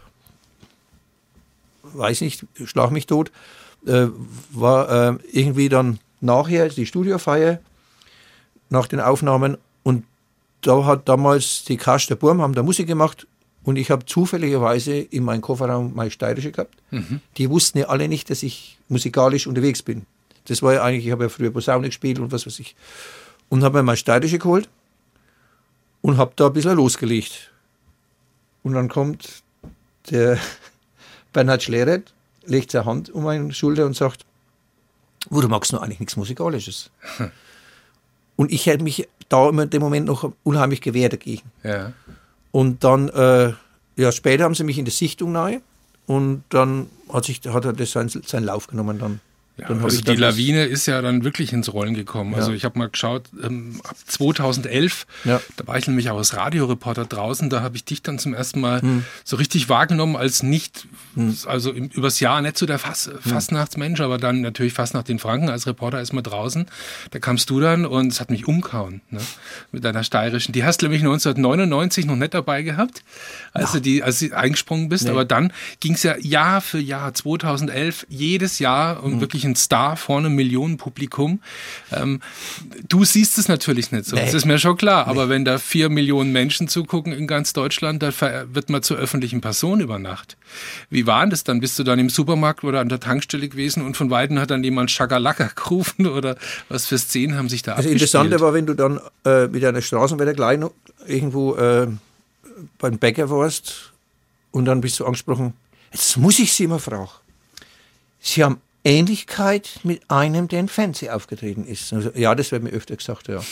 weiß nicht, schlag mich tot, äh, war äh, irgendwie dann nachher die Studiofeier nach den Aufnahmen und da hat damals die Karstadt Burm haben da Musik gemacht und ich habe zufälligerweise in meinem Kofferraum meine Steirische gehabt. Mhm. Die wussten ja alle nicht, dass ich musikalisch unterwegs bin. Das war ja eigentlich, ich habe ja früher Posaune gespielt und was weiß ich. Und habe mir meine Steirische geholt und habe da ein bisschen losgelegt. Und dann kommt der Bernhard Schleret, legt seine Hand um meine Schulter und sagt, wo du magst noch eigentlich nichts Musikalisches. Hm. Und ich hätte mich da in dem Moment noch unheimlich gewehrt dagegen. Ja. Und dann, äh, ja, später haben sie mich in die Sichtung nahe und dann hat, sich, hat er das seinen, seinen Lauf genommen dann. Ja, also die Lawine ist ja dann wirklich ins Rollen gekommen. Ja. Also ich habe mal geschaut, ähm, ab zweitausendelf, ja. da war ich nämlich auch als Radioreporter draußen, da habe ich dich dann zum ersten Mal hm. so richtig wahrgenommen als nicht, hm. also im, übers Jahr nicht so der Fass, Fastnachtsmensch, aber dann natürlich Fastnacht in Franken als Reporter erstmal draußen. Da kamst du dann und es hat mich umgehauen, ne, mit deiner steirischen. Die hast du nämlich neunzehnhundertneunundneunzig noch nicht dabei gehabt, als, ja. du, die, als du eingesprungen bist, nee. aber dann ging es ja Jahr für Jahr, zweitausendelf, jedes Jahr und hm. wirklich ein Star vor einem Millionenpublikum. Ähm, du siehst es natürlich nicht so, nee. das ist mir schon klar, aber nee. wenn da vier Millionen Menschen zugucken in ganz Deutschland, da wird man zur öffentlichen Person über Nacht. Wie war das dann? Bist du dann im Supermarkt oder an der Tankstelle gewesen und von Weitem hat dann jemand Schakalaka gerufen oder was für Szenen haben sich da also abgespielt? Das Interessante war, wenn du dann äh, mit einer Straßenwetterkleidung irgendwo äh, beim Bäcker warst und dann bist du angesprochen, jetzt muss ich Sie mal fragen, Sie haben Ähnlichkeit mit einem, der im Fernsehen aufgetreten ist. Also, ja, das wird mir öfter gesagt, ja.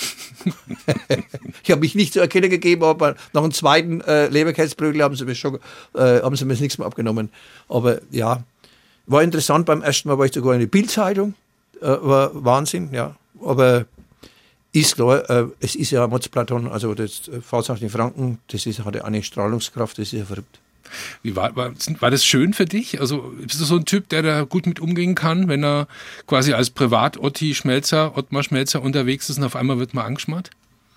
Ich habe mich nicht zu erkennen gegeben, aber nach dem zweiten äh, Leberkäsebrötchen haben sie mir schon, äh, haben sie mir nichts mehr abgenommen. Aber ja, war interessant. Beim ersten Mal war ich sogar in der Bild-Zeitung. Äh, war Wahnsinn, ja. Aber ist klar, äh, es ist ja Motzplaton, also das äh, Fahrt in Franken, das ist, hat ja eine Strahlungskraft, das ist ja verrückt. Wie war, war, war das schön für dich? Also bist du so ein Typ, der da gut mit umgehen kann, wenn er quasi als Privat-Otti Schmelzer, Ottmar Schmelzer unterwegs ist und auf einmal wird man angeschmarrt?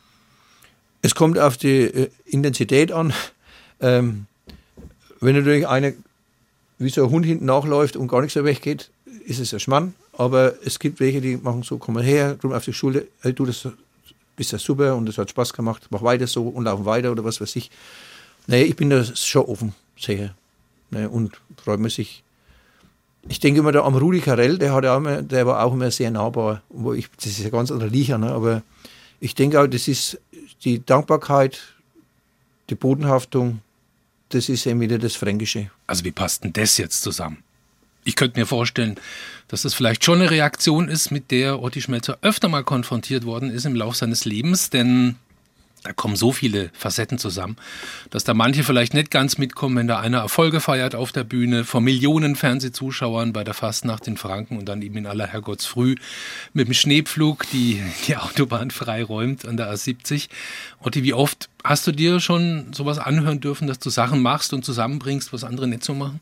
Es kommt auf die äh, Intensität an. Ähm, wenn natürlich einer wie so ein Hund hinten nachläuft und gar nichts so weggeht, ist es ein Schmarrn. Aber es gibt welche, die machen so, kommen her, drüben auf die Schulter, hey, du, das ist ja super und das hat Spaß gemacht, mach weiter so und laufen weiter oder was weiß ich. Nee, ich bin da schon offen, sehr. Nee, und freut mich sich. Ich denke immer da am Rudi Carrell, der, hat auch immer, der war auch immer sehr nahbar. Wo ich, das ist ja ganz anderer Licher, ne? Aber ich denke auch, das ist die Dankbarkeit, die Bodenhaftung, das ist eben wieder das Fränkische. Also wie passt denn das jetzt zusammen? Ich könnte mir vorstellen, dass das vielleicht schon eine Reaktion ist, mit der Otti Schmelzer öfter mal konfrontiert worden ist im Laufe seines Lebens, denn da kommen so viele Facetten zusammen, dass da manche vielleicht nicht ganz mitkommen, wenn da einer Erfolge feiert auf der Bühne, vor Millionen Fernsehzuschauern bei der Fastnacht in Franken und dann eben in aller Herrgottsfrüh mit dem Schneepflug die, die Autobahn freiräumt an der A siebzig. Otti, wie oft hast du dir schon sowas anhören dürfen, dass du Sachen machst und zusammenbringst, was andere nicht so machen?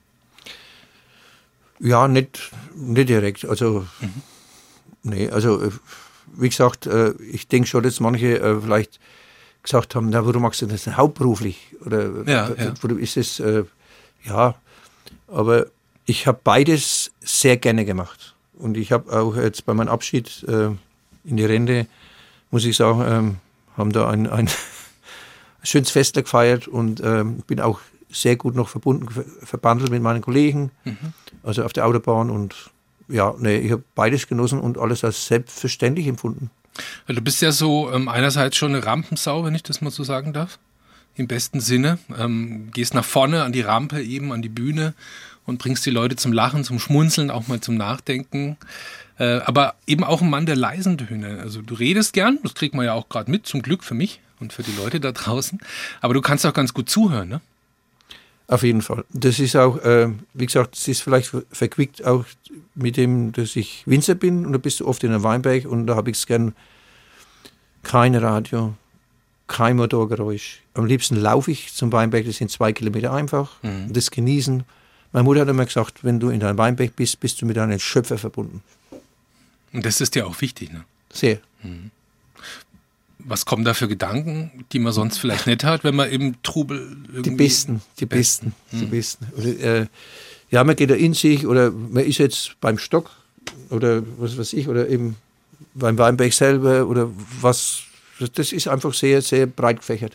Ja, nicht, nicht direkt. Also, mhm. nee, also, wie gesagt, ich denke schon, dass manche vielleicht gesagt haben, na, warum machst du das denn hauptberuflich? Oder ja, ja. Warum ist das, ja, aber ich habe beides sehr gerne gemacht. Und ich habe auch jetzt bei meinem Abschied in die Rente, muss ich sagen, haben da ein, ein schönes Fest gefeiert und bin auch sehr gut noch verbunden, verbandelt mit meinen Kollegen, mhm. also auf der Autobahn und ja, nee, ich habe beides genossen und alles als selbstverständlich empfunden. Du bist ja so ähm, einerseits schon eine Rampensau, wenn ich das mal so sagen darf, im besten Sinne. Ähm, gehst nach vorne an die Rampe, eben an die Bühne und bringst die Leute zum Lachen, zum Schmunzeln, auch mal zum Nachdenken. Äh, aber eben auch ein Mann der leisen Töne. Also du redest gern, das kriegt man ja auch gerade mit, zum Glück für mich und für die Leute da draußen. Aber du kannst auch ganz gut zuhören, ne? Auf jeden Fall. Das ist auch, äh, wie gesagt, es ist vielleicht verquickt auch mit dem, dass ich Winzer bin und da bist du oft in einem Weinberg und da habe ich es gern kein Radio, kein Motorgeräusch. Am liebsten laufe ich zum Weinberg, das sind zwei Kilometer einfach, mhm. das genießen. Meine Mutter hat immer gesagt, wenn du in deinem Weinberg bist, bist du mit deinem Schöpfer verbunden. Und das ist dir auch wichtig, ne? Sehr. Mhm. Was kommen da für Gedanken, die man sonst vielleicht nicht hat, wenn man im Trubel irgendwie... Die besten, die besten, die besten. Oder, äh, ja, man geht da in sich oder man ist jetzt beim Stock oder was weiß ich, oder eben beim Weinberg selber oder was. Das ist einfach sehr, sehr breit gefächert.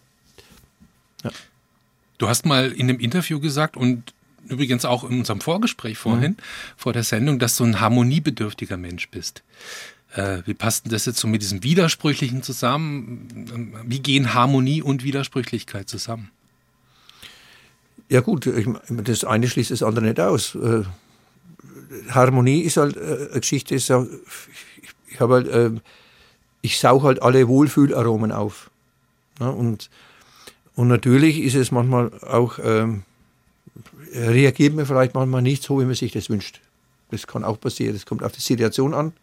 Ja. Du hast mal in einem Interview gesagt und übrigens auch in unserem Vorgespräch vorhin, mhm. vor der Sendung, dass du ein harmoniebedürftiger Mensch bist. Wie passt denn das jetzt so mit diesem Widersprüchlichen zusammen? Wie gehen Harmonie und Widersprüchlichkeit zusammen? Ja gut, ich, das eine schließt das andere nicht aus. Äh, Harmonie ist halt äh, eine Geschichte, ist auch, ich, ich, habe halt, äh, ich sauge halt alle Wohlfühlaromen auf. Ja, und, und natürlich ist es manchmal auch, äh, reagiert man vielleicht manchmal nicht so, wie man sich das wünscht. Das kann auch passieren, das kommt auf die Situation an.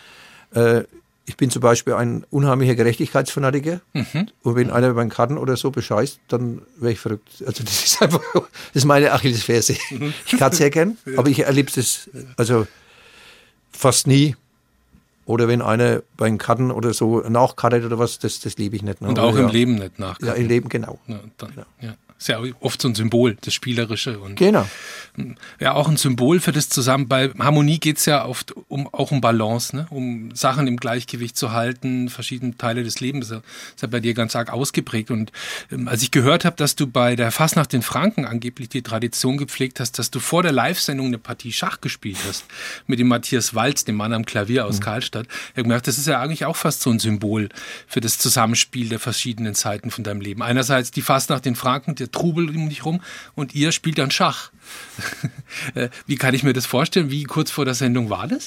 Ich bin zum Beispiel ein unheimlicher Gerechtigkeitsfanatiker mhm. und wenn einer beim Karten oder so bescheißt, dann wäre ich verrückt. Also das ist einfach, das ist meine Achillesferse. Mhm. Ich kann es sehr gern, ja. aber ich erlebe es also fast nie. Oder wenn einer beim Karten oder so nachkartet oder was, das, das liebe ich nicht. Ne? Und auch oder im ja. Leben nicht nachkarten. Ja, im Leben, genau. Ja, dann, genau. Ja. Ist ja oft so ein Symbol, das Spielerische. Und genau. Ja, auch ein Symbol für das Zusammen. Bei Harmonie geht es ja oft um, auch um Balance, ne? Um Sachen im Gleichgewicht zu halten, verschiedene Teile des Lebens. Das ist ja bei dir ganz arg ausgeprägt. Und ähm, als ich gehört habe, dass du bei der Fastnacht in Franken angeblich die Tradition gepflegt hast, dass du vor der Live-Sendung eine Partie Schach gespielt hast mit dem Matthias Walz, dem Mann am Klavier aus mhm. Karlstadt, ich habe gemerkt, das ist ja eigentlich auch fast so ein Symbol für das Zusammenspiel der verschiedenen Zeiten von deinem Leben. Einerseits die Fastnacht in Franken, der Trubel um dich rum und ihr spielt dann Schach. Wie kann ich mir das vorstellen? Wie kurz vor der Sendung war das?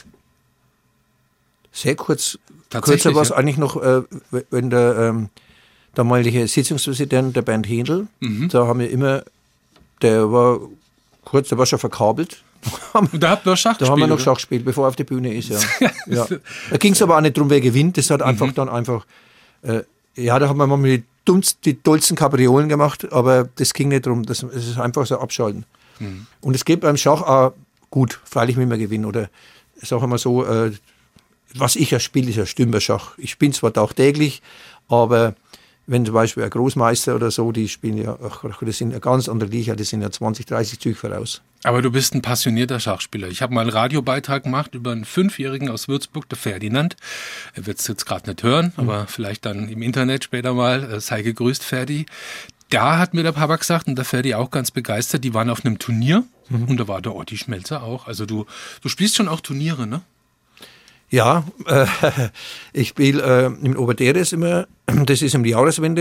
Sehr kurz. Kürzer war es ja. eigentlich noch, äh, wenn der ähm, damalige Sitzungspräsident, der Bernd Händel, mhm. da haben wir immer, der war kurz, der war schon verkabelt. Und da habt ihr noch Schach gespielt? Da haben wir noch Schach gespielt, bevor er auf die Bühne ist, ja. ja. Da ging es aber auch nicht darum, wer gewinnt. Das hat einfach mhm. dann einfach, äh, ja, da haben wir mal die, dummst, die tollsten Kapriolen gemacht, aber das ging nicht darum. Das, das ist einfach so abschalten. Mhm. Und es geht beim Schach auch gut, freilich will man gewinnen. Oder ich sage mal so, äh, was ich ja spiele, ist ja Stümperschach. Ich spiele zwar tagtäglich, aber wenn zum Beispiel ein Großmeister oder so, die spielen ja, ach, das sind ja ganz andere Liga, die sind ja zwanzig, dreißig Züge voraus. Aber du bist ein passionierter Schachspieler. Ich habe mal einen Radiobeitrag gemacht über einen Fünfjährigen aus Würzburg, der Ferdinand. Er wird es jetzt gerade nicht hören, mhm. aber vielleicht dann im Internet später mal. Sei gegrüßt, Ferdi. Da hat mir der Papa gesagt, und der Ferdi auch ganz begeistert, die waren auf einem Turnier mhm. und da war der Otti Schmelzer auch. Also du, du spielst schon auch Turniere, ne? Ja, äh, ich spiele äh, im Oberderes immer, das ist um die Jahreswende,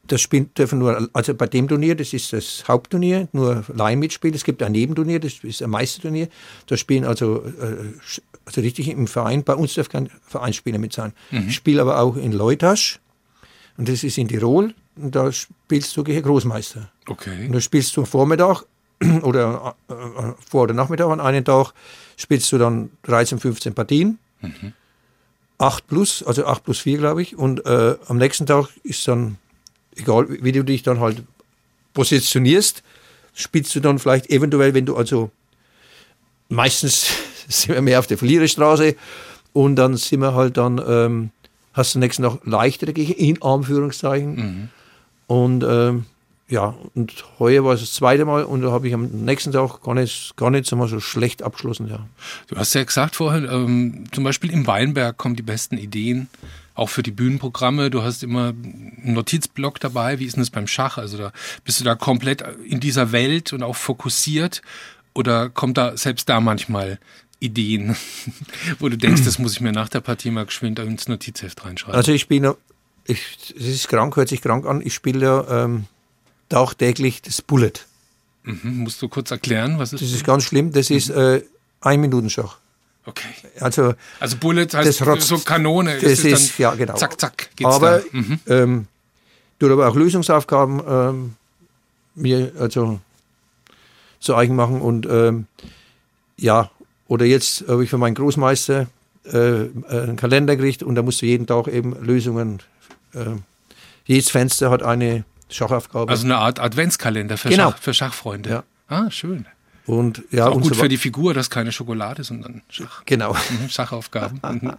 das spielt, dürfen nur, also bei dem Turnier, das ist das Hauptturnier, nur Laien mitspielen. Es gibt ein Nebenturnier, das ist ein Meisterturnier. Da spielen also, also richtig im Verein, bei uns darf kein Vereinsspieler mit sein. Mhm. Ich spiele aber auch in Leutasch und das ist in Tirol und da spielst du gegen Großmeister. Okay. Und da spielst du am Vormittag oder äh, vor oder Nachmittag an einem Tag spielst du dann dreizehn, fünfzehn Partien. Mhm. acht plus, also acht plus vier, glaube ich. Und äh, am nächsten Tag ist dann, egal wie du dich dann halt positionierst, spielst du dann vielleicht eventuell, wenn du also, meistens sind wir mehr auf der Verliererstraße und dann sind wir halt dann, ähm, hast du nächsten Tag leichtere Gegner, in Anführungszeichen. Mhm. Und ähm, ja, und heuer war es das zweite Mal und da habe ich am nächsten Tag gar nicht, gar nicht so mal so schlecht abgeschlossen, ja. Du hast ja gesagt vorhin, ähm, zum Beispiel im Weinberg kommen die besten Ideen, auch für die Bühnenprogramme. Du hast immer einen Notizblock dabei. Wie ist denn das beim Schach? Also da bist du da komplett in dieser Welt und auch fokussiert oder kommt da selbst da manchmal Ideen, wo du denkst, das muss ich mir nach der Partie mal geschwind ins Notizheft reinschreiben? Also ich bin, ich, das ist krank, hört sich krank an, ich spiele ja ähm, tagtäglich das Bullet. Mhm. Musst du kurz erklären, was ist das? Das ist ganz schlimm, das ist äh, Ein-Minuten-Schach. Okay. Also, also Bullet heißt rotzt, so Kanone. Das ist, ist ja genau. Zack, zack, geht's aber, da. Mhm. ähm, tut aber auch Lösungsaufgaben ähm, mir also zu eigen machen und ähm, ja, oder jetzt habe ich für meinen Großmeister äh, einen Kalender gekriegt und da musst du jeden Tag eben Lösungen, äh, jedes Fenster hat eine Schachaufgabe. Also eine Art Adventskalender für, genau. Schach, für Schachfreunde. Ja. Ah, schön. Und, ja, ist auch und gut so für die Figur, dass keine Schokolade, sondern Schach. Genau. Mhm, Schachaufgaben.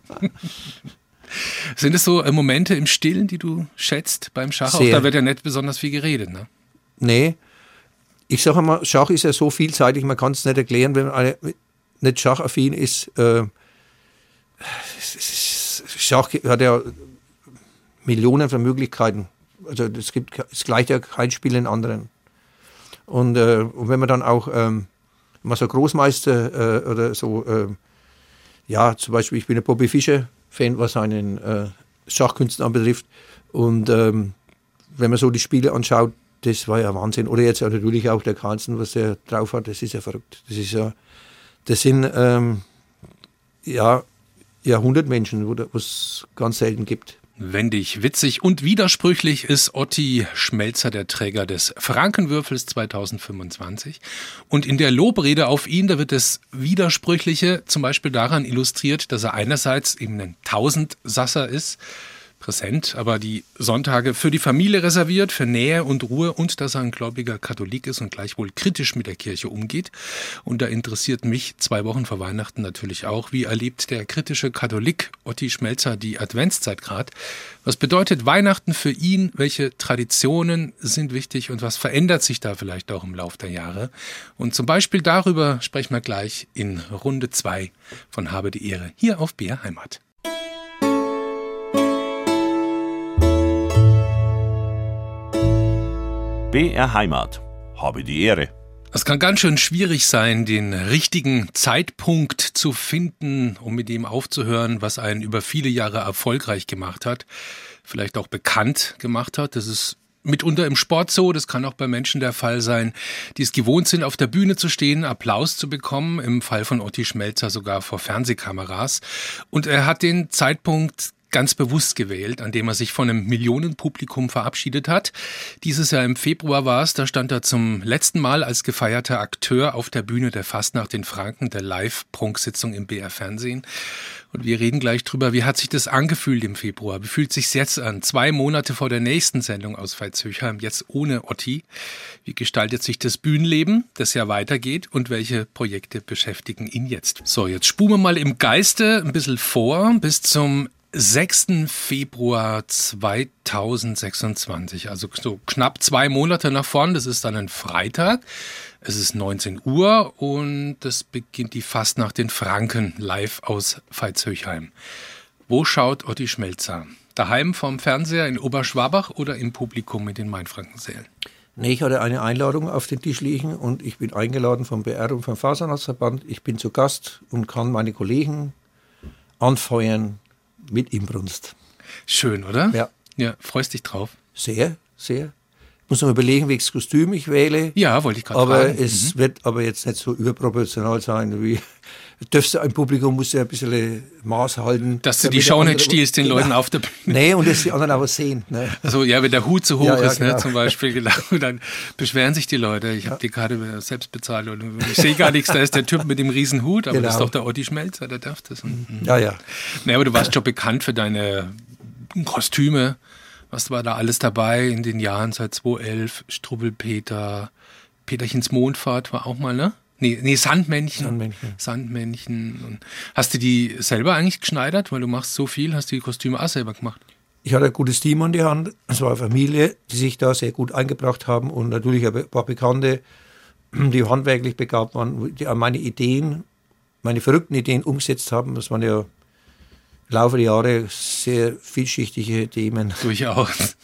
Sind es so Momente im Stillen, die du schätzt beim Schach? Auch da wird ja nicht besonders viel geredet, ne? Nee. Ich sage mal, Schach ist ja so vielseitig, man kann es nicht erklären, wenn man nicht schachaffin ist. Äh, Schach hat ja Millionen von Möglichkeiten. Also es gibt es gleicht ja kein Spiel in anderen. Und, äh, und wenn man dann auch ähm, mal so Großmeister äh, oder so, äh, ja, zum Beispiel, ich bin ein Bobby Fischer-Fan, was seinen äh, Schachkünsten anbetrifft. Und ähm, wenn man so die Spiele anschaut, das war ja Wahnsinn. Oder jetzt natürlich auch der Carlsen, was er drauf hat, das ist ja verrückt. Das ist ja, das sind ähm, ja Jahrhundertmenschen, wo es ganz selten gibt. Wendig, witzig und widersprüchlich ist Otti Schmelzer, der Träger des Frankenwürfels zweitausendfünfundzwanzig. Und in der Lobrede auf ihn, da wird das Widersprüchliche zum Beispiel daran illustriert, dass er einerseits eben ein Tausendsasser ist, präsent, aber die Sonntage für die Familie reserviert, für Nähe und Ruhe und dass er ein gläubiger Katholik ist und gleichwohl kritisch mit der Kirche umgeht. Und da interessiert mich zwei Wochen vor Weihnachten natürlich auch, wie erlebt der kritische Katholik Otti Schmelzer die Adventszeit gerade? Was bedeutet Weihnachten für ihn? Welche Traditionen sind wichtig und was verändert sich da vielleicht auch im Laufe der Jahre? Und zum Beispiel darüber sprechen wir gleich in Runde zwei von Habe die Ehre hier auf B R Heimat. B R Heimat. Habe die Ehre. Es kann ganz schön schwierig sein, den richtigen Zeitpunkt zu finden, um mit dem aufzuhören, was einen über viele Jahre erfolgreich gemacht hat, vielleicht auch bekannt gemacht hat. Das ist mitunter im Sport so, das kann auch bei Menschen der Fall sein, die es gewohnt sind, auf der Bühne zu stehen, Applaus zu bekommen, im Fall von Otti Schmelzer sogar vor Fernsehkameras. Und er hat den Zeitpunkt ganz bewusst gewählt, an dem er sich von einem Millionenpublikum verabschiedet hat. Dieses Jahr im Februar war es, da stand er zum letzten Mal als gefeierter Akteur auf der Bühne der Fastnacht in Franken, der Live-Prunksitzung im B R-Fernsehen. Und wir reden gleich drüber, wie hat sich das angefühlt im Februar? Wie fühlt sich's jetzt an? Zwei Monate vor der nächsten Sendung aus Veitshöchheim, jetzt ohne Otti. Wie gestaltet sich das Bühnenleben, das ja weitergeht? Und welche Projekte beschäftigen ihn jetzt? So, jetzt spulen wir mal im Geiste ein bisschen vor, bis zum sechsten Februar zweitausendsechsundzwanzig, also so knapp zwei Monate nach vorn. Das ist dann ein Freitag. Es ist neunzehn Uhr und es beginnt die Fastnacht in Franken live aus Veitshöchheim. Wo schaut Otti Schmelzer? Daheim vom Fernseher in Oberschwabach oder im Publikum in den Mainfrankensälen? Nee, ich hatte eine Einladung auf den Tisch liegen und ich bin eingeladen vom B R und vom Fasernachtsverband. Ich bin zu Gast und kann meine Kollegen anfeuern mit Inbrunst. Schön, oder? Ja. Ja, freust dich drauf? Sehr. sehr. Ich muss noch überlegen, welches Kostüm ich wähle. Ja, wollte ich gerade aber fragen. Aber es mhm. wird aber jetzt nicht so überproportional sein, wie dürfst ein Publikum muss ja ein bisschen Maß halten. Dass du die Show nicht stiehlst den genau. Leuten auf der Bühne. Nee, und dass die anderen auch was sehen. Ne? Also ja, wenn der Hut zu hoch ja, ja, ist, genau. ne, zum Beispiel, genau, dann beschweren sich die Leute. Ich habe ja. die Karte selbst bezahlt und ich sehe gar nichts, da ist der Typ mit dem riesen Hut, aber genau. das ist doch der Otti Schmelzer, der darf das. Und, ja, ja. Nee, aber du warst schon bekannt für deine Kostüme. Was war da alles dabei in den Jahren seit zweitausendelf? Strubbelpeter, Peterchens Mondfahrt war auch mal, ne? Nee, nee Sandmännchen. Sandmännchen. Sandmännchen. Und hast du die selber eigentlich geschneidert? Weil du machst so viel, hast du die Kostüme auch selber gemacht? Ich hatte ein gutes Team an die Hand. Es war eine Familie, die sich da sehr gut eingebracht haben und natürlich ein paar Bekannte, die handwerklich begabt waren, die meine Ideen, meine verrückten Ideen umgesetzt haben. Das waren ja im Laufe der Jahre sehr vielschichtige Themen. Durchaus.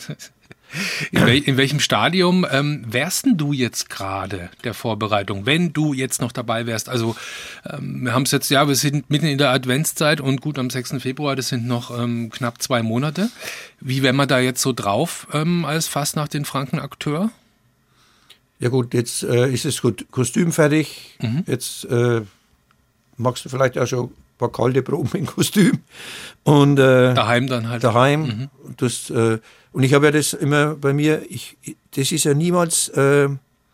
In, wel in welchem Stadium ähm, wärst denn du jetzt gerade der Vorbereitung, wenn du jetzt noch dabei wärst? Also ähm, wir haben es jetzt, ja, wir sind mitten in der Adventszeit und gut, am sechsten Februar, das sind noch ähm, knapp zwei Monate. Wie wäre man da jetzt so drauf ähm, als Fastnacht den Franken-Akteur? Ja gut, jetzt äh, ist das Kostüm fertig. Mhm. Jetzt äh, magst du vielleicht auch schon ein paar kalte Proben im Kostüm. Und, äh, daheim dann halt. Daheim. Mhm. Das, äh, und ich habe ja das immer bei mir, ich, das ist ja niemals äh,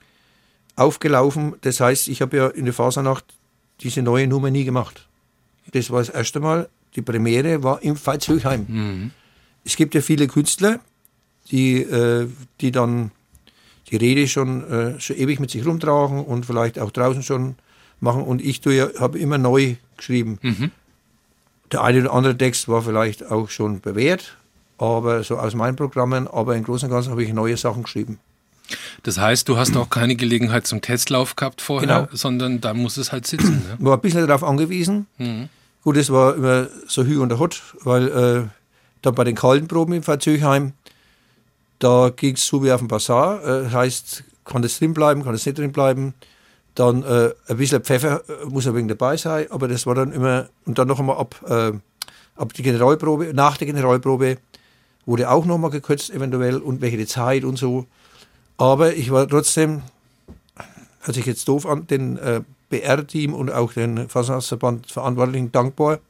aufgelaufen. Das heißt, ich habe ja in der Fasnacht diese neue Nummer nie gemacht. Das war das erste Mal, die Premiere war im Veitshöchheim. Mhm. Es gibt ja viele Künstler, die, äh, die dann die Rede schon, äh, schon ewig mit sich rumtragen und vielleicht auch draußen schon machen. Und ich tue ja, habe immer neu geschrieben. Mhm. Der eine oder andere Text war vielleicht auch schon bewährt, aber so aus meinen Programmen, aber im Großen und Ganzen habe ich neue Sachen geschrieben. Das heißt, du hast auch keine Gelegenheit zum Testlauf gehabt vorher, Genau. sondern da muss es halt sitzen. Ne? War ein bisschen darauf angewiesen. Mhm. Gut, es war immer so Hü und Hot, weil äh, da bei den kalten Proben im Veitshöchheim, da ging es so wie auf dem Bazar. Äh, heißt, kann das drin bleiben, kann das nicht drin bleiben. Dann äh, ein bisschen Pfeffer äh, muss ein wenig dabei sein, aber das war dann immer, und dann noch einmal ab, äh, ab die Generalprobe, nach der Generalprobe wurde auch noch mal gekürzt eventuell und welche die Zeit und so. Aber ich war trotzdem, hört sich jetzt doof an, den äh, B R-Team und auch den Fasnachtsverband Verantwortlichen dankbar,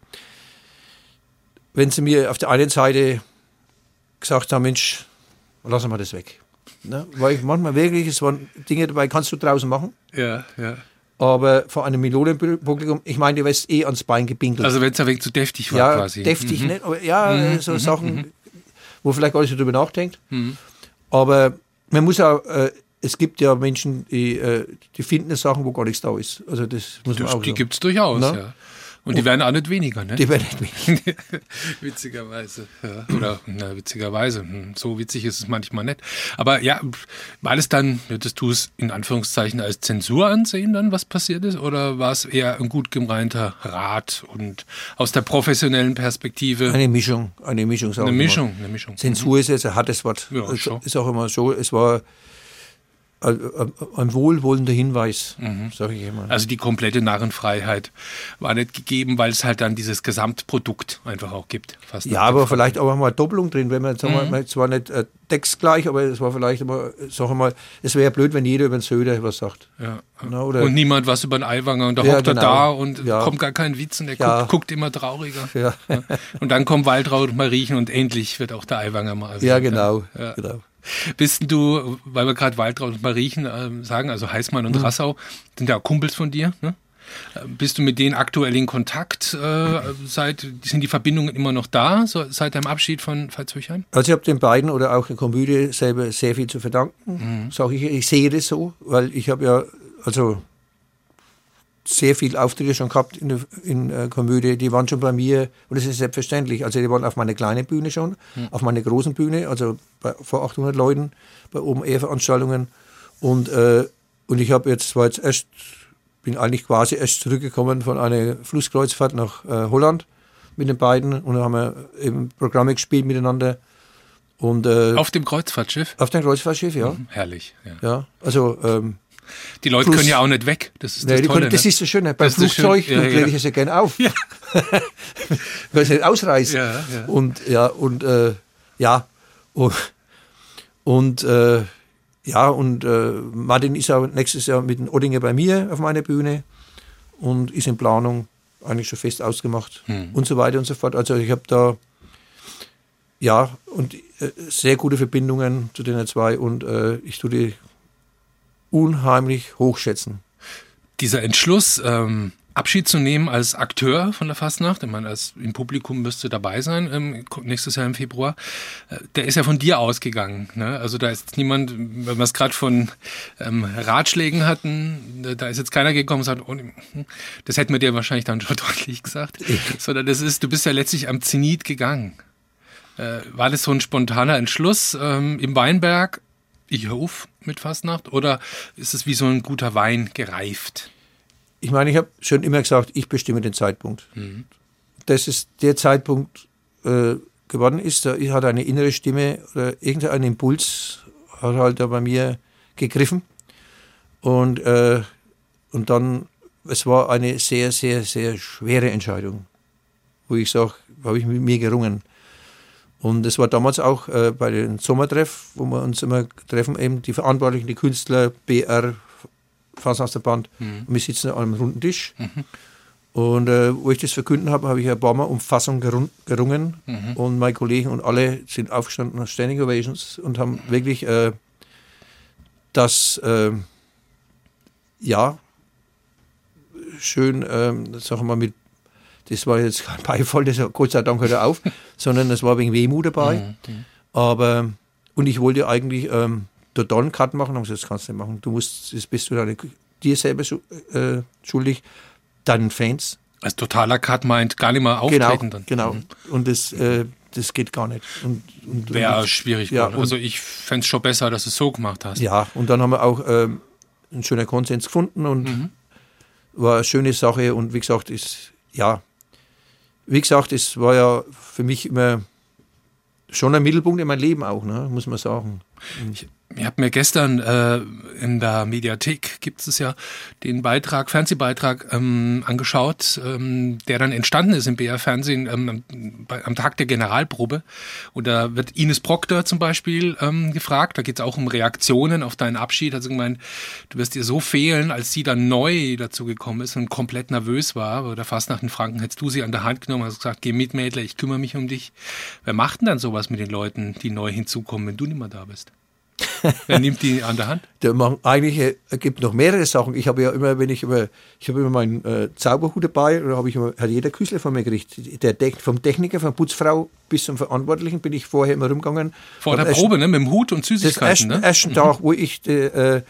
wenn sie mir auf der einen Seite gesagt haben, Mensch, lassen wir das weg. Ne? Weil ich manchmal wirklich, es waren Dinge dabei, kannst du draußen machen. Ja, ja. Aber vor einem Millionenpublikum, ich meine, du wirst eh ans Bein gepinkelt. Also wenn es ein wenig zu deftig war ja, quasi. deftig mhm. nicht, aber ja, Mhm, so mhm, Sachen, mhm. wo vielleicht gar nicht so drüber nachdenkt. Mhm. Aber man muss auch, äh, es gibt ja Menschen, die, äh, die finden Sachen, wo gar nichts da ist. Also das muss man Das, auch die sagen. gibt es durchaus, Na? ja. Und die werden auch nicht weniger, ne? Die werden nicht weniger. Witzigerweise. Ja. Oder, na, witzigerweise. Hm, So witzig ist es manchmal nicht. Aber ja, war das dann, würdest du es in Anführungszeichen als Zensur ansehen, dann, was passiert ist? Oder war es eher ein gut gemeinter Rat und aus der professionellen Perspektive? Eine Mischung, eine Mischung. Eine Mischung, eine Mischung. Zensur ist jetzt ein hartes Wort. Ja, es schon. ist auch immer so, es war ein, ein wohlwollender Hinweis, Mhm. sage ich immer. Also die komplette Narrenfreiheit war nicht gegeben, weil es halt dann dieses Gesamtprodukt einfach auch gibt. Fast Ja, aber vielleicht auch mal eine Doppelung drin, wenn man jetzt, sagen wir, Mhm. zwar nicht äh, textgleich, aber es war vielleicht immer, sag ich mal, es wäre ja blöd, wenn jeder über den Söder was sagt. Ja. Na, oder, Und niemand was über den Aiwanger und da Ja, hockt er genau. da und Ja. kommt gar kein Witz und er Ja. guckt, guckt immer trauriger. ja. Ja. Und dann kommt Waltraud und Mariechen und endlich wird auch der Aiwanger mal erwähnt. ja, genau. Ja. genau. Bist denn du, weil wir gerade Waltraud und Mariechen ähm, sagen, also Heißmann und Mhm. Rassau, sind ja auch Kumpels von dir, ne? Äh, Bist du mit denen aktuell in Kontakt? Äh, seit, sind die Verbindungen immer noch da, so, seit deinem Abschied von Veitshöchheim? Also ich habe den beiden oder auch der Komödie selber sehr viel zu verdanken, Mhm. sage ich. Ich sehe das so, weil ich habe ja also sehr viel Auftritte schon gehabt in der in, äh, Komödie, die waren schon bei mir und das ist selbstverständlich. Also die waren auf meiner kleinen Bühne schon, Mhm. auf meiner großen Bühne, also bei, vor achthundert Leuten bei Open-Air-Veranstaltungen und, äh, und ich habe jetzt, war jetzt erst, bin eigentlich quasi erst zurückgekommen von einer Flusskreuzfahrt nach äh, Holland mit den beiden und dann haben wir eben Programme gespielt miteinander. Und, äh, Auf dem Kreuzfahrtschiff? auf dem Kreuzfahrtschiff, ja. Mhm, herrlich. Ja. ja. Also, ähm, Die Leute Plus- können ja auch nicht weg. Das ist das nee, die Tolle. können, das ne? ist das Schöne. Beim Das ist das Flugzeug Schöne. Ja, ja, kläre ja. ich es ja gerne auf. Ja. Weil es nicht ausreißt. Ja, ja. Und ja, und äh, ja. Und, Und äh, ja, und äh, Martin ist auch nächstes Jahr mit dem Oddinger bei mir auf meiner Bühne und ist in Planung, eigentlich schon fest ausgemacht hm. und so weiter und so fort. Also ich habe da, ja, und äh, sehr gute Verbindungen zu den zwei und äh, ich tue die unheimlich hochschätzen. Dieser Entschluss, ähm, Abschied zu nehmen als Akteur von der Fastnacht, ich meine, als im Publikum müsste dabei sein, ähm, nächstes Jahr im Februar, äh, der ist ja von dir ausgegangen. Ne? Also da ist niemand, wenn wir es gerade von ähm, Ratschlägen hatten, da ist jetzt keiner gekommen und sagt, oh, das hätten wir dir wahrscheinlich dann schon deutlich gesagt, sondern das ist, du bist ja letztlich am Zenit gegangen. Äh, war das so ein spontaner Entschluss ähm, im Weinberg, ich höre auf mit Fastnacht, oder ist es wie so ein guter Wein gereift? Ich meine, ich habe schon immer gesagt, ich bestimme den Zeitpunkt. Mhm. Dass es der Zeitpunkt äh, geworden ist, da hat eine innere Stimme oder irgendein Impuls hat halt da bei mir gegriffen. Und, äh, und dann, es war eine sehr, sehr, sehr schwere Entscheidung, wo ich sage, habe ich mit mir gerungen. Und es war damals auch äh, bei den Sommertreff, wo wir uns immer treffen, eben die Verantwortlichen, die Künstler, B R, Fastnachtsverband, mhm. und wir sitzen an einem runden Tisch. Mhm. Und äh, wo ich das verkünden habe, habe ich ein paar Mal um Fassung gerun- gerungen. Mhm. Und meine Kollegen und alle sind aufgestanden nach Standing Ovations und haben mhm. wirklich äh, das, äh, ja, schön, äh, sagen wir mal, mit, das war jetzt kein Beifall, das Gott sei Dank hört er auf, sondern es war wegen Wehmut dabei. Mhm. Aber, und ich wollte eigentlich ähm, total einen Cut machen, und das kannst du nicht machen. Du musst, das bist du deine, dir selber äh, schuldig, deinen Fans. Als totaler Cut meint gar nicht mehr auftreten genau, dann. Genau, mhm. und das, äh, das geht gar nicht. Und, und, Wäre und, schwierig ja, geworden. Also ich fände es schon besser, dass du es so gemacht hast. Ja, und dann haben wir auch ähm, einen schönen Konsens gefunden und mhm. war eine schöne Sache und wie gesagt, ist, ja, wie gesagt, es war ja für mich immer schon ein Mittelpunkt in meinem Leben auch, ne, muss man sagen. Ich, ich habe mir gestern äh, in der Mediathek, gibt es ja, den Beitrag, Fernsehbeitrag ähm, angeschaut, ähm, der dann entstanden ist im B R-Fernsehen ähm, bei, am Tag der Generalprobe. Und da wird Ines Proctor zum Beispiel ähm, gefragt, da geht es auch um Reaktionen auf deinen Abschied. Also gemeint, du wirst dir so fehlen, als sie dann neu dazu gekommen ist und komplett nervös war, oder fast nach den Franken, hättest du sie an der Hand genommen und hast gesagt, geh mit, Mädler, ich kümmere mich um dich. Wer macht denn dann sowas mit den Leuten, die neu hinzukommen, wenn du nicht mehr da bist? Wer nimmt die an der Hand? Der machen, eigentlich äh, gibt noch mehrere Sachen. Ich habe ja immer, wenn ich immer, ich habe immer meinen äh, Zauberhut dabei, und da habe ich immer, hat jeder Küssler von mir gekriegt. Der De- vom Techniker, von Putzfrau bis zum Verantwortlichen bin ich vorher immer rumgegangen. Vor der Probe, ersten, ne? Mit dem Hut und Süßigkeiten, das ersten, ne? ersten mhm. Tag, wo ich die, äh,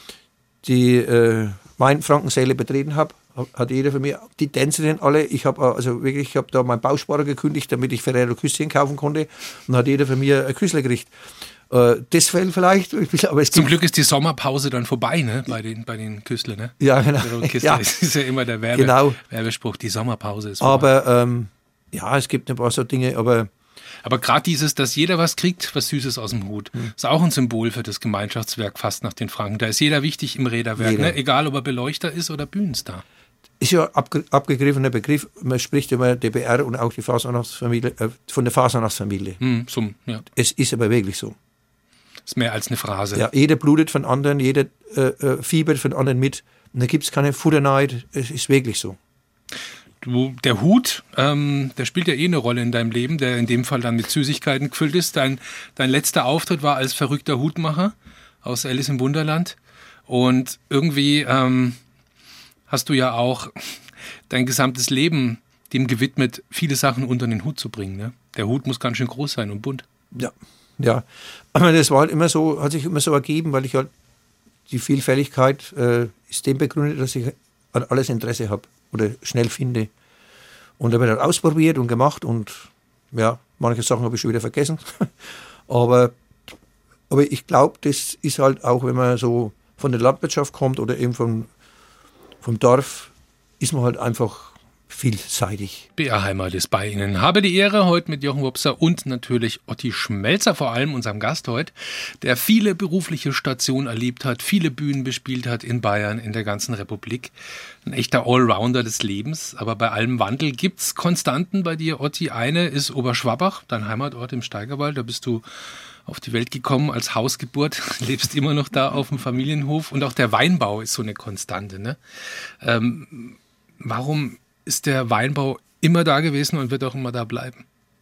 die äh, Main-Frankensäle betreten habe, hat jeder von mir, die Tänzerin alle, ich habe also wirklich, ich habe da meinen Bausparer gekündigt, damit ich Ferrero Küsschen kaufen konnte, und hat jeder von mir ein Küssler gekriegt. Das fällt vielleicht. Aber es Zum Glück ist die Sommerpause dann vorbei, ne? Bei den, bei den Küstlern, ne? Ja, genau. Ja. Das ist ja immer der Werbe, genau. Werbespruch, die Sommerpause ist vorbei. Aber ähm, ja, es gibt ein paar so Dinge, aber. Aber gerade dieses, dass jeder was kriegt, was Süßes aus dem Hut, hm. ist auch ein Symbol für das Gemeinschaftswerk fast nach den Franken. Da ist jeder wichtig im Räderwerk, ne? Egal ob er Beleuchter ist oder Bühnenstar. Ist ja abge- abgegriffener Begriff. Man spricht immer D B R und auch die Fasernachtsfamilie, äh, von der Fasernachtsfamilie. Hm, so, ja. Es ist aber wirklich so. Ist mehr als eine Phrase. Ja, jeder blutet von anderen, jeder äh, äh, fiebert von anderen mit. Und da gibt es keine Futterneid. Es ist wirklich so. Du, der Hut, ähm, der spielt ja eh eine Rolle in deinem Leben, der in dem Fall dann mit Süßigkeiten gefüllt ist. Dein, dein letzter Auftritt war als verrückter Hutmacher aus Alice im Wunderland. Und irgendwie ähm, hast du ja auch dein gesamtes Leben dem gewidmet, viele Sachen unter den Hut zu bringen. Ne? Der Hut muss ganz schön groß sein und bunt. Ja. Ja, aber das war halt immer so, hat sich immer so ergeben, weil ich halt die Vielfältigkeit äh, ist dem begründet, dass ich an alles Interesse habe oder schnell finde. Und da habe ich halt ausprobiert und gemacht und ja, manche Sachen habe ich schon wieder vergessen. aber, aber ich glaube, das ist halt auch, wenn man so von der Landwirtschaft kommt oder eben vom, vom Dorf, ist man halt einfach vielseitig. B R Heimat ist bei Ihnen. Habe die Ehre, heute mit Jochen Wopser und natürlich Otti Schmelzer, vor allem unserem Gast heute, der viele berufliche Stationen erlebt hat, viele Bühnen bespielt hat in Bayern, in der ganzen Republik. Ein echter Allrounder des Lebens. Aber bei allem Wandel gibt es Konstanten bei dir, Otti. Eine ist Oberschwabach, dein Heimatort im Steigerwald. Da bist du auf die Welt gekommen als Hausgeburt, lebst immer noch da auf dem Familienhof. Und auch der Weinbau ist so eine Konstante. Ne? Ähm, warum ist der Weinbau immer da gewesen und wird auch immer da bleiben?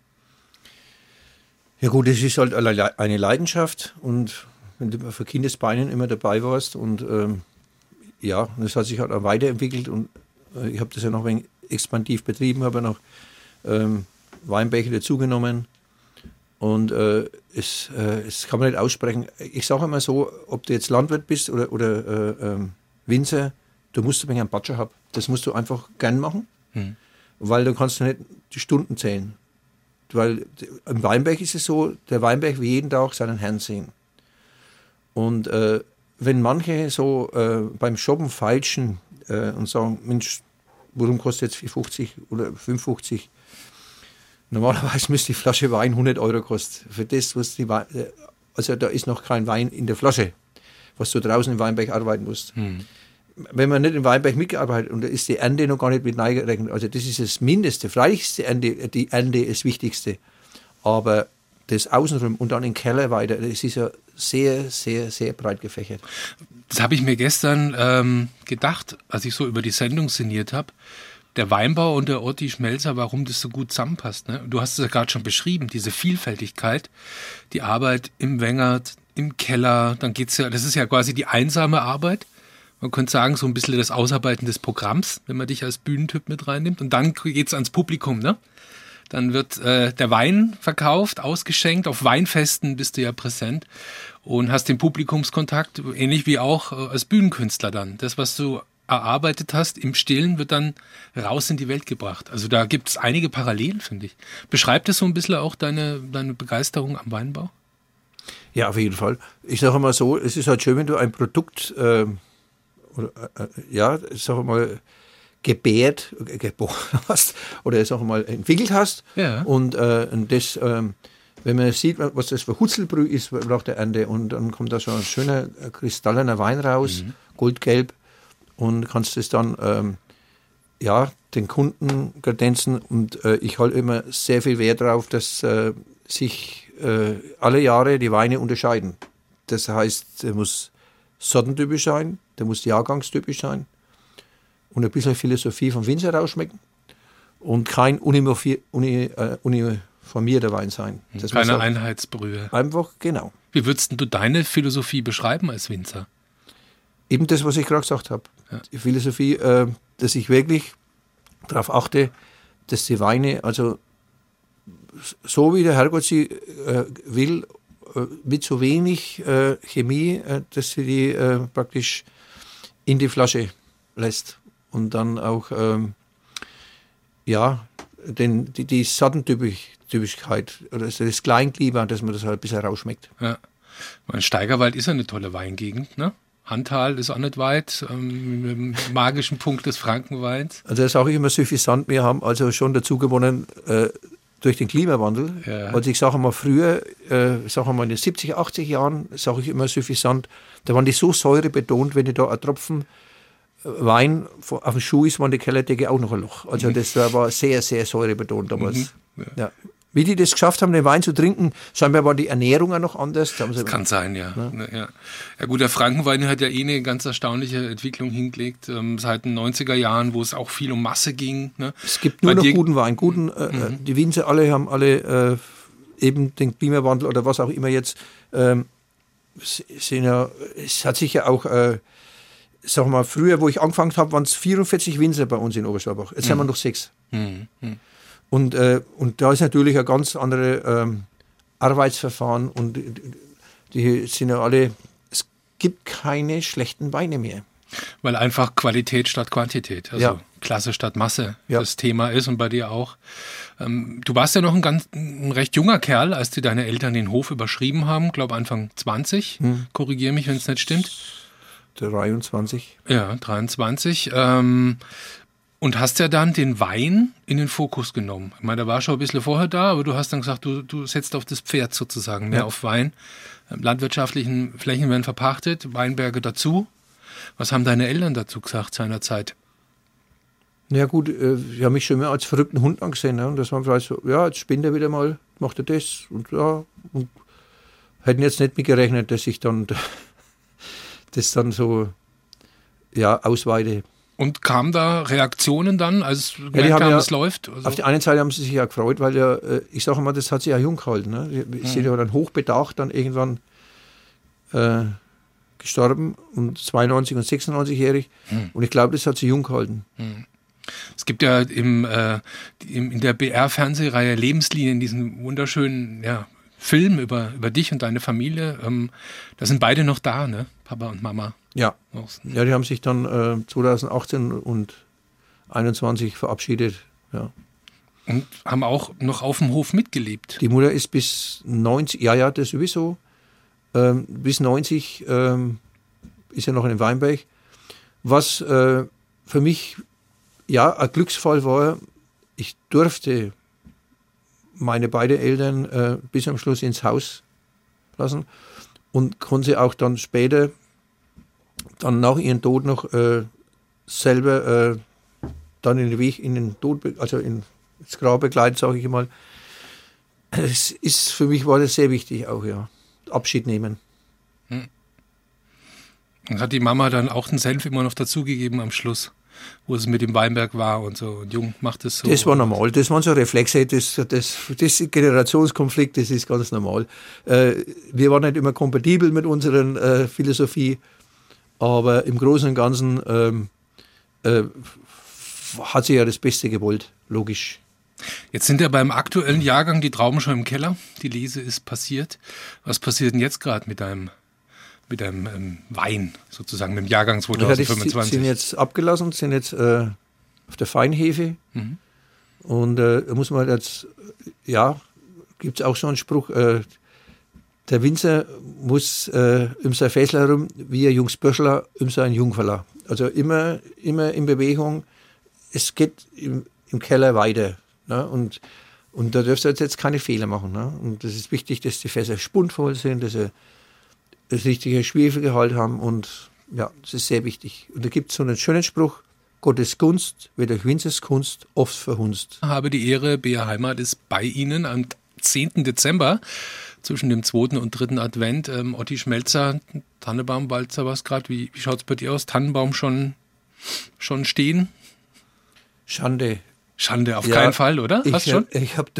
Ja gut, es ist halt eine Leidenschaft und wenn du für Kindesbeinen immer dabei warst und ähm, ja, das hat sich halt auch weiterentwickelt und äh, ich habe das ja noch ein wenig expandiv betrieben, habe ja noch ähm, Weinbäche dazugenommen und äh, es, äh, es kann man nicht aussprechen. Ich sage immer so, ob du jetzt Landwirt bist oder, oder äh, ähm, Winzer, du musst ein wenig einen Batscher haben. Das musst du einfach gern machen. Hm. Weil du kannst nicht die Stunden zählen. Weil im Weinberg ist es so, der Weinberg will jeden Tag seinen Herrn sehen. Und äh, wenn manche so äh, beim Shoppen feilschen äh, und sagen, Mensch, warum kostet jetzt vier fünfzig oder fünf fünfzig? Normalerweise müsste die Flasche Wein hundert Euro kosten. Für das, was die Wein, also da ist noch kein Wein in der Flasche, was du draußen im Weinberg arbeiten musst. Hm. Wenn man nicht im Weinberg mitgearbeitet und da ist die Ernte noch gar nicht mit reingerechnet. Also das ist das Mindeste. Freilich ist die Ernte, die Ernte das Wichtigste. Aber das Außenrum und dann im Keller weiter, das ist ja sehr, sehr, sehr breit gefächert. Das habe ich mir gestern ähm, gedacht, als ich so über die Sendung sinniert habe. Der Weinbau und der Otti Schmelzer, warum das so gut zusammenpasst. Ne? Du hast es ja gerade schon beschrieben, diese Vielfältigkeit, die Arbeit im Wengert, im Keller, dann geht's ja, das ist ja quasi die einsame Arbeit. Man könnte sagen, so ein bisschen das Ausarbeiten des Programms, wenn man dich als Bühnentyp mit reinnimmt. Und dann geht's ans Publikum, ne? Dann wird äh, der Wein verkauft, ausgeschenkt. Auf Weinfesten bist du ja präsent und hast den Publikumskontakt, ähnlich wie auch äh, als Bühnenkünstler dann. Das, was du erarbeitet hast im Stillen, wird dann raus in die Welt gebracht. Also da gibt es einige Parallelen, finde ich. Beschreibt das so ein bisschen auch deine, deine Begeisterung am Weinbau? Ja, auf jeden Fall. Ich sage mal so, es ist halt schön, wenn du ein Produkt äh, oder, äh, ja, sag mal, gebärt, geboren hast oder sag mal entwickelt hast. Ja. Und, äh, und das, äh, wenn man sieht, was das für Hutzelbrühe ist nach der Ernte und dann kommt da so ein schöner kristallener Wein raus, mhm. goldgelb und kannst das dann ähm, ja, den Kunden kredenzen und äh, ich halte immer sehr viel Wert darauf, dass äh, sich äh, alle Jahre die Weine unterscheiden. Das heißt, der muss sortentypisch sein, der muss jahrgangstypisch sein und ein bisschen Philosophie vom Winzer rausschmecken und kein uniformi- uni, äh, uniformierter Wein sein. Das Keine Einheitsbrühe. Einfach, genau. Wie würdest du deine Philosophie beschreiben als Winzer? Eben das, was ich gerade gesagt habe. Ja. Die Philosophie, äh, dass ich wirklich darauf achte, dass die Weine, also so wie der Herrgott sie äh, will, äh, mit so wenig äh, Chemie, äh, dass sie die äh, praktisch in die Flasche lässt. Und dann auch, ähm, ja, den, die, die Sortentypischkeit oder das Kleinklima, dass man das halt ein bisschen rausschmeckt. Ja. Mein Steigerwald ist ja eine tolle Weingegend, ne? Handtal ist auch nicht weit, ähm, mit dem magischen Punkt des Frankenweins. Also das sage ich immer suffisant, wir haben also schon dazu gewonnen äh, durch den Klimawandel. Ja. Also ich sage mal früher, äh, sage mal in den siebzig, achtzig Jahren, sage ich immer suffisant, da waren die so säurebetont, wenn ich da ein Tropfen Wein auf dem Schuh ist, war in der Kellerdecke auch noch ein Loch. Also das war sehr, sehr säurebetont damals. Mhm. Ja. Ja. Wie die das geschafft haben, den Wein zu trinken, scheinbar war die Ernährung auch noch anders. Das, das kann sein, ja. Ja. ja. Ja gut, der Frankenwein hat ja eh eine ganz erstaunliche Entwicklung hingelegt, ähm, seit den neunziger Jahren, wo es auch viel um Masse ging. Ne? Es gibt nur Bei noch dir- guten Wein. Guten, äh, mhm. Die Winzer alle haben alle äh, eben den Klimawandel oder was auch immer jetzt, ähm, sind ja, es hat sich ja auch... Äh, Sag mal, früher, wo ich angefangen habe, waren es vierundvierzig Winzer bei uns in Oberschwabach. Jetzt mhm. haben wir noch sechs. Mhm. Und, äh, und da ist natürlich ein ganz andere ähm, Arbeitsverfahren und die sind ja alle, es gibt keine schlechten Weine mehr. Weil einfach Qualität statt Quantität, also ja. Klasse statt Masse ja. das Thema ist und bei dir auch. Ähm, du warst ja noch ein, ganz, ein recht junger Kerl, als dir deine Eltern den Hof überschrieben haben, glaube Anfang zwanzig, mhm. korrigiere mich, wenn es nicht stimmt. dreiundzwanzig. Ja, dreiundzwanzig. Ähm, Und hast ja dann den Wein in den Fokus genommen. Ich meine, der war schon ein bisschen vorher da, aber du hast dann gesagt, du, du setzt auf das Pferd sozusagen, mehr ja. auf Wein. Landwirtschaftlichen Flächen werden verpachtet, Weinberge dazu. Was haben deine Eltern dazu gesagt seinerzeit? Ja gut, äh, ich habe mich schon immer als verrückten Hund angesehen. Ne? Und das war vielleicht so, ja, jetzt spinnt er wieder mal, macht er das. Und ja, und hätten jetzt nicht mitgerechnet, dass ich dann das dann so ja, ausweite. Und kamen da Reaktionen dann, als ja, gemerkt haben, ja, es läuft? Also auf die eine Seite haben sie sich ja gefreut, weil ja, ich sage mal, das hat sich ja jung gehalten. Ne? Die mhm. sind ja dann hochbedacht, dann irgendwann äh, gestorben und zweiundneunzig und sechsundneunzigjährig. Mhm. Und ich glaube, das hat sich jung gehalten. Mhm. Es gibt ja im, äh, im, in der B R-Fernsehreihe Lebenslinien diesen wunderschönen ja, Film über, über dich und deine Familie. Ähm, da sind beide noch da, ne? Papa und Mama. Ja, ja, die haben sich dann äh, zweitausendachtzehn und einundzwanzig verabschiedet. Ja. Und haben auch noch auf dem Hof mitgelebt. Die Mutter ist bis neunzig, ja, ja, das sowieso. Ähm, bis neunzig ähm, ist ja noch in den Weinberg. Was äh, für mich ja ein Glücksfall war, ich durfte meine beiden Eltern äh, bis am Schluss ins Haus lassen und konnte sie auch dann später, dann nach ihrem Tod noch äh, selber äh, dann in den Weg in den Tod, also in das Grab begleitet, sage ich mal. Es ist für mich war das sehr wichtig auch, ja. Abschied nehmen. Hm. Und hat die Mama dann auch den Senf immer noch dazugegeben am Schluss, wo es mit dem Weinberg war und so, und Jung macht es so. Das war normal, das waren so Reflexe, das, das, das Generationskonflikt, das ist ganz normal. Äh, wir waren nicht immer kompatibel mit unserer äh, Philosophie, aber im Großen und Ganzen ähm, äh, hat sie ja das Beste gewollt, logisch. Jetzt sind ja beim aktuellen Jahrgang die Trauben schon im Keller, die Lese ist passiert. Was passiert denn jetzt gerade mit deinem, mit deinem ähm, Wein, sozusagen, mit dem Jahrgang zweitausendfünfundzwanzig? Ja, die sind jetzt abgelassen, sind jetzt äh, auf der Feinhefe. Mhm. Und äh, da muss man jetzt, ja, gibt es auch so einen Spruch, äh, der Winzer muss äh, um sein Fässler herum wie ein junges Böschler um sein Jungferler. Also immer, immer in Bewegung. Es geht im, im Keller weiter. Ne? Und, und da dürft ihr jetzt keine Fehler machen. Ne? Und das ist wichtig, dass die Fässer spundvoll sind, dass sie das richtige Schwefelgehalt haben. Und ja, das ist sehr wichtig. Und da gibt es so einen schönen Spruch: Gottes Gunst wird durch Winzers Kunst oft verhunzt. Ich habe die Ehre, B R Heimat ist bei Ihnen am zehnten Dezember. Zwischen dem zweiten und dritten Advent. Ähm, Otti Schmelzer, Tannenbaumwalzer, was gerade? Wie, wie schaut es bei dir aus? Tannenbaum schon, schon stehen? Schande. Schande, auf ja, keinen Fall, oder? Hast ich, schon? Ich habe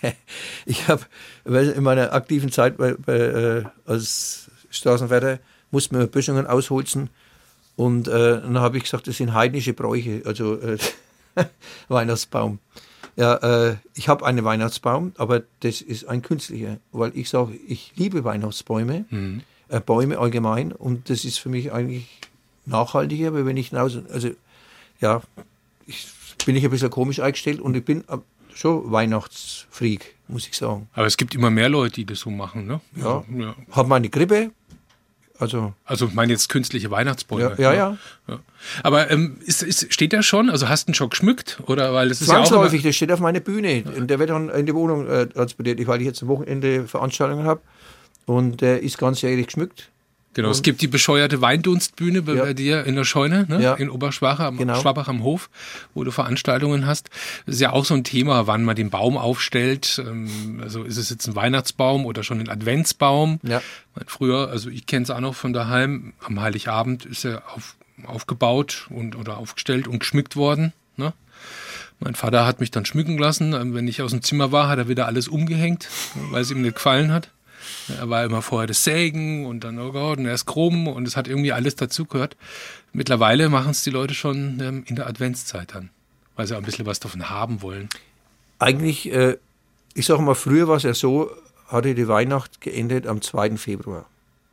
ich hab, in meiner aktiven Zeit bei, bei, äh, als Straßenwärter mussten wir Böschungen ausholzen. Und äh, dann habe ich gesagt, das sind heidnische Bräuche, also äh, Weihnachtsbaum. Ja, äh, ich habe einen Weihnachtsbaum, aber das ist ein künstlicher, weil ich sage, ich liebe Weihnachtsbäume, mhm. äh, Bäume allgemein, und das ist für mich eigentlich nachhaltiger, weil wenn ich hinaus, also ja, ich bin ich ein bisschen komisch eingestellt und ich bin schon Weihnachtsfreak, muss ich sagen. Aber es gibt immer mehr Leute, die das so machen, ne? Ja, ja. Habe meine Grippe. Also, also ich meine jetzt künstliche Weihnachtsbäume. Ja, ja. ja. ja. Aber ähm, ist, ist, steht der schon? Also hast du ihn schon geschmückt? Oder, weil das ist zwangsläufig, ja der steht auf meiner Bühne. Ja. Und der wird dann in die Wohnung äh, transportiert, weil ich jetzt am Wochenende Veranstaltungen habe. Und der ist ganzjährig geschmückt. Genau, und es gibt die bescheuerte Weindunstbühne bei, ja. bei dir in der Scheune, ne? Ja. In Oberschwabach am, genau. Schwabach am Hof, wo du Veranstaltungen hast. Das ist ja auch so ein Thema, wann man den Baum aufstellt. Also ist es jetzt ein Weihnachtsbaum oder schon ein Adventsbaum? Ja. Früher, also ich kenne es auch noch von daheim, am Heiligabend ist er auf, aufgebaut und oder aufgestellt und geschmückt worden. Ne? Mein Vater hat mich dann schmücken lassen. Wenn ich aus dem Zimmer war, hat er wieder alles umgehängt, weil es ihm nicht gefallen hat. Er war immer vorher das Sägen und dann, oh Gott, und er ist krumm und es hat irgendwie alles dazugehört. Mittlerweile machen es die Leute schon ähm, in der Adventszeit dann, weil sie auch ein bisschen was davon haben wollen. Eigentlich, äh, ich sage mal, früher war es ja so, hatte die Weihnacht geendet am zweiten Februar.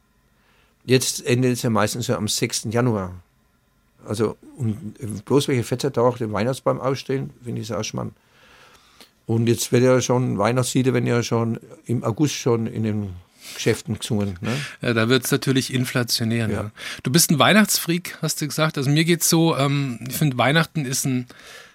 Jetzt endet es ja meistens ja am sechsten Januar. Also, und bloß welche Feiertag den Weihnachtsbaum ausstellen, finde ich es auch schmarrn. Und jetzt wird ja schon Weihnachtslieder, wenn ja schon im August schon in den Geschäften gesungen. Ne? Ja, da wird es natürlich inflationär. Ja. Ne? Du bist ein Weihnachtsfreak, hast du gesagt. Also mir geht's so, ähm, ich finde, Weihnachten ist ein,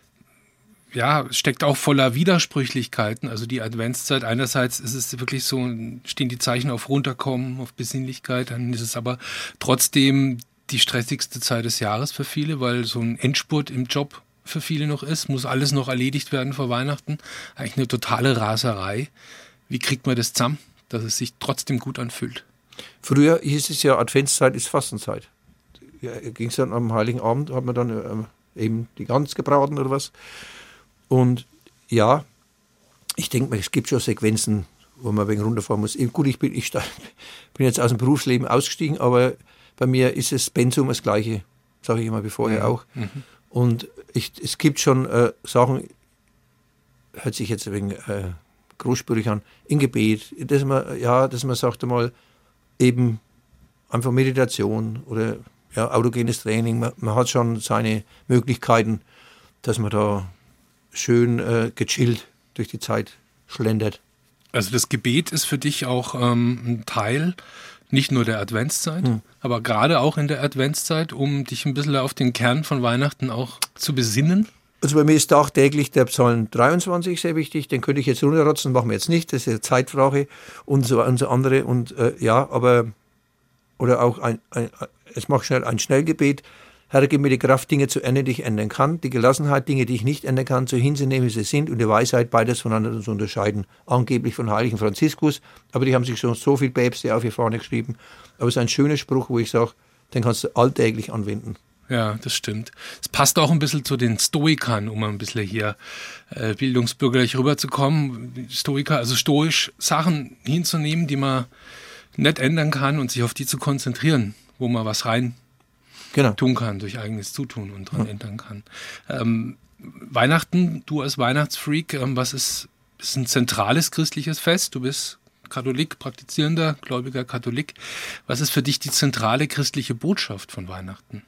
ja, steckt auch voller Widersprüchlichkeiten. Also die Adventszeit, einerseits ist es wirklich so, stehen die Zeichen auf Runterkommen, auf Besinnlichkeit, dann ist es aber trotzdem die stressigste Zeit des Jahres für viele, weil so ein Endspurt im Job für viele noch ist, muss alles noch erledigt werden vor Weihnachten. Eigentlich eine totale Raserei. Wie kriegt man das zusammen, dass es sich trotzdem gut anfühlt? Früher hieß es ja, Adventszeit ist Fastenzeit. Ja, ging es dann am Heiligen Abend, hat man dann ähm, eben die Gans gebraten oder was. Und ja, ich denke mal, es gibt schon Sequenzen, wo man ein wenig runterfahren muss. Gut, ich bin, ich bin jetzt aus dem Berufsleben ausgestiegen, aber bei mir ist das Pensum das Gleiche, sage ich immer wie vorher auch. Mhm. Und ich, es gibt schon äh, Sachen, hört sich jetzt ein wenig äh, großspurig an, in Gebet, dass man, ja, dass man sagt einmal, eben einfach Meditation oder ja, autogenes Training. Man, man hat schon seine Möglichkeiten, dass man da schön äh, gechillt durch die Zeit schlendert. Also das Gebet ist für dich auch ähm, ein Teil, nicht nur der Adventszeit, hm. aber gerade auch in der Adventszeit, um dich ein bisschen auf den Kern von Weihnachten auch zu besinnen? Also bei mir ist tagtäglich der Psalm dreiundzwanzig sehr wichtig, den könnte ich jetzt runterrotzen, machen wir jetzt nicht, das ist eine Zeitfrage und so, und so andere. Und äh, ja, aber, oder auch ein, ein, jetzt mach schnell ein Schnellgebet. Herr, gib mir die Kraft, Dinge zu ändern, die ich ändern kann, die Gelassenheit, Dinge, die ich nicht ändern kann, so hinzunehmen, wie sie sind, und die Weisheit, beides voneinander zu unterscheiden. Angeblich von heiligen Franziskus, aber die haben sich schon so viel Päpste auf die Fahne geschrieben. Aber es ist ein schöner Spruch, wo ich sage, den kannst du alltäglich anwenden. Ja, das stimmt. Es passt auch ein bisschen zu den Stoikern, um ein bisschen hier äh, bildungsbürgerlich rüberzukommen. Stoiker, also stoisch Sachen hinzunehmen, die man nicht ändern kann und sich auf die zu konzentrieren, wo man was rein genau. tun kann, durch eigenes Zutun und dran ja. ändern kann. Ähm, Weihnachten, du als Weihnachtsfreak, ähm, was ist, ist ein zentrales christliches Fest? Du bist Katholik, praktizierender, gläubiger Katholik. Was ist für dich die zentrale christliche Botschaft von Weihnachten?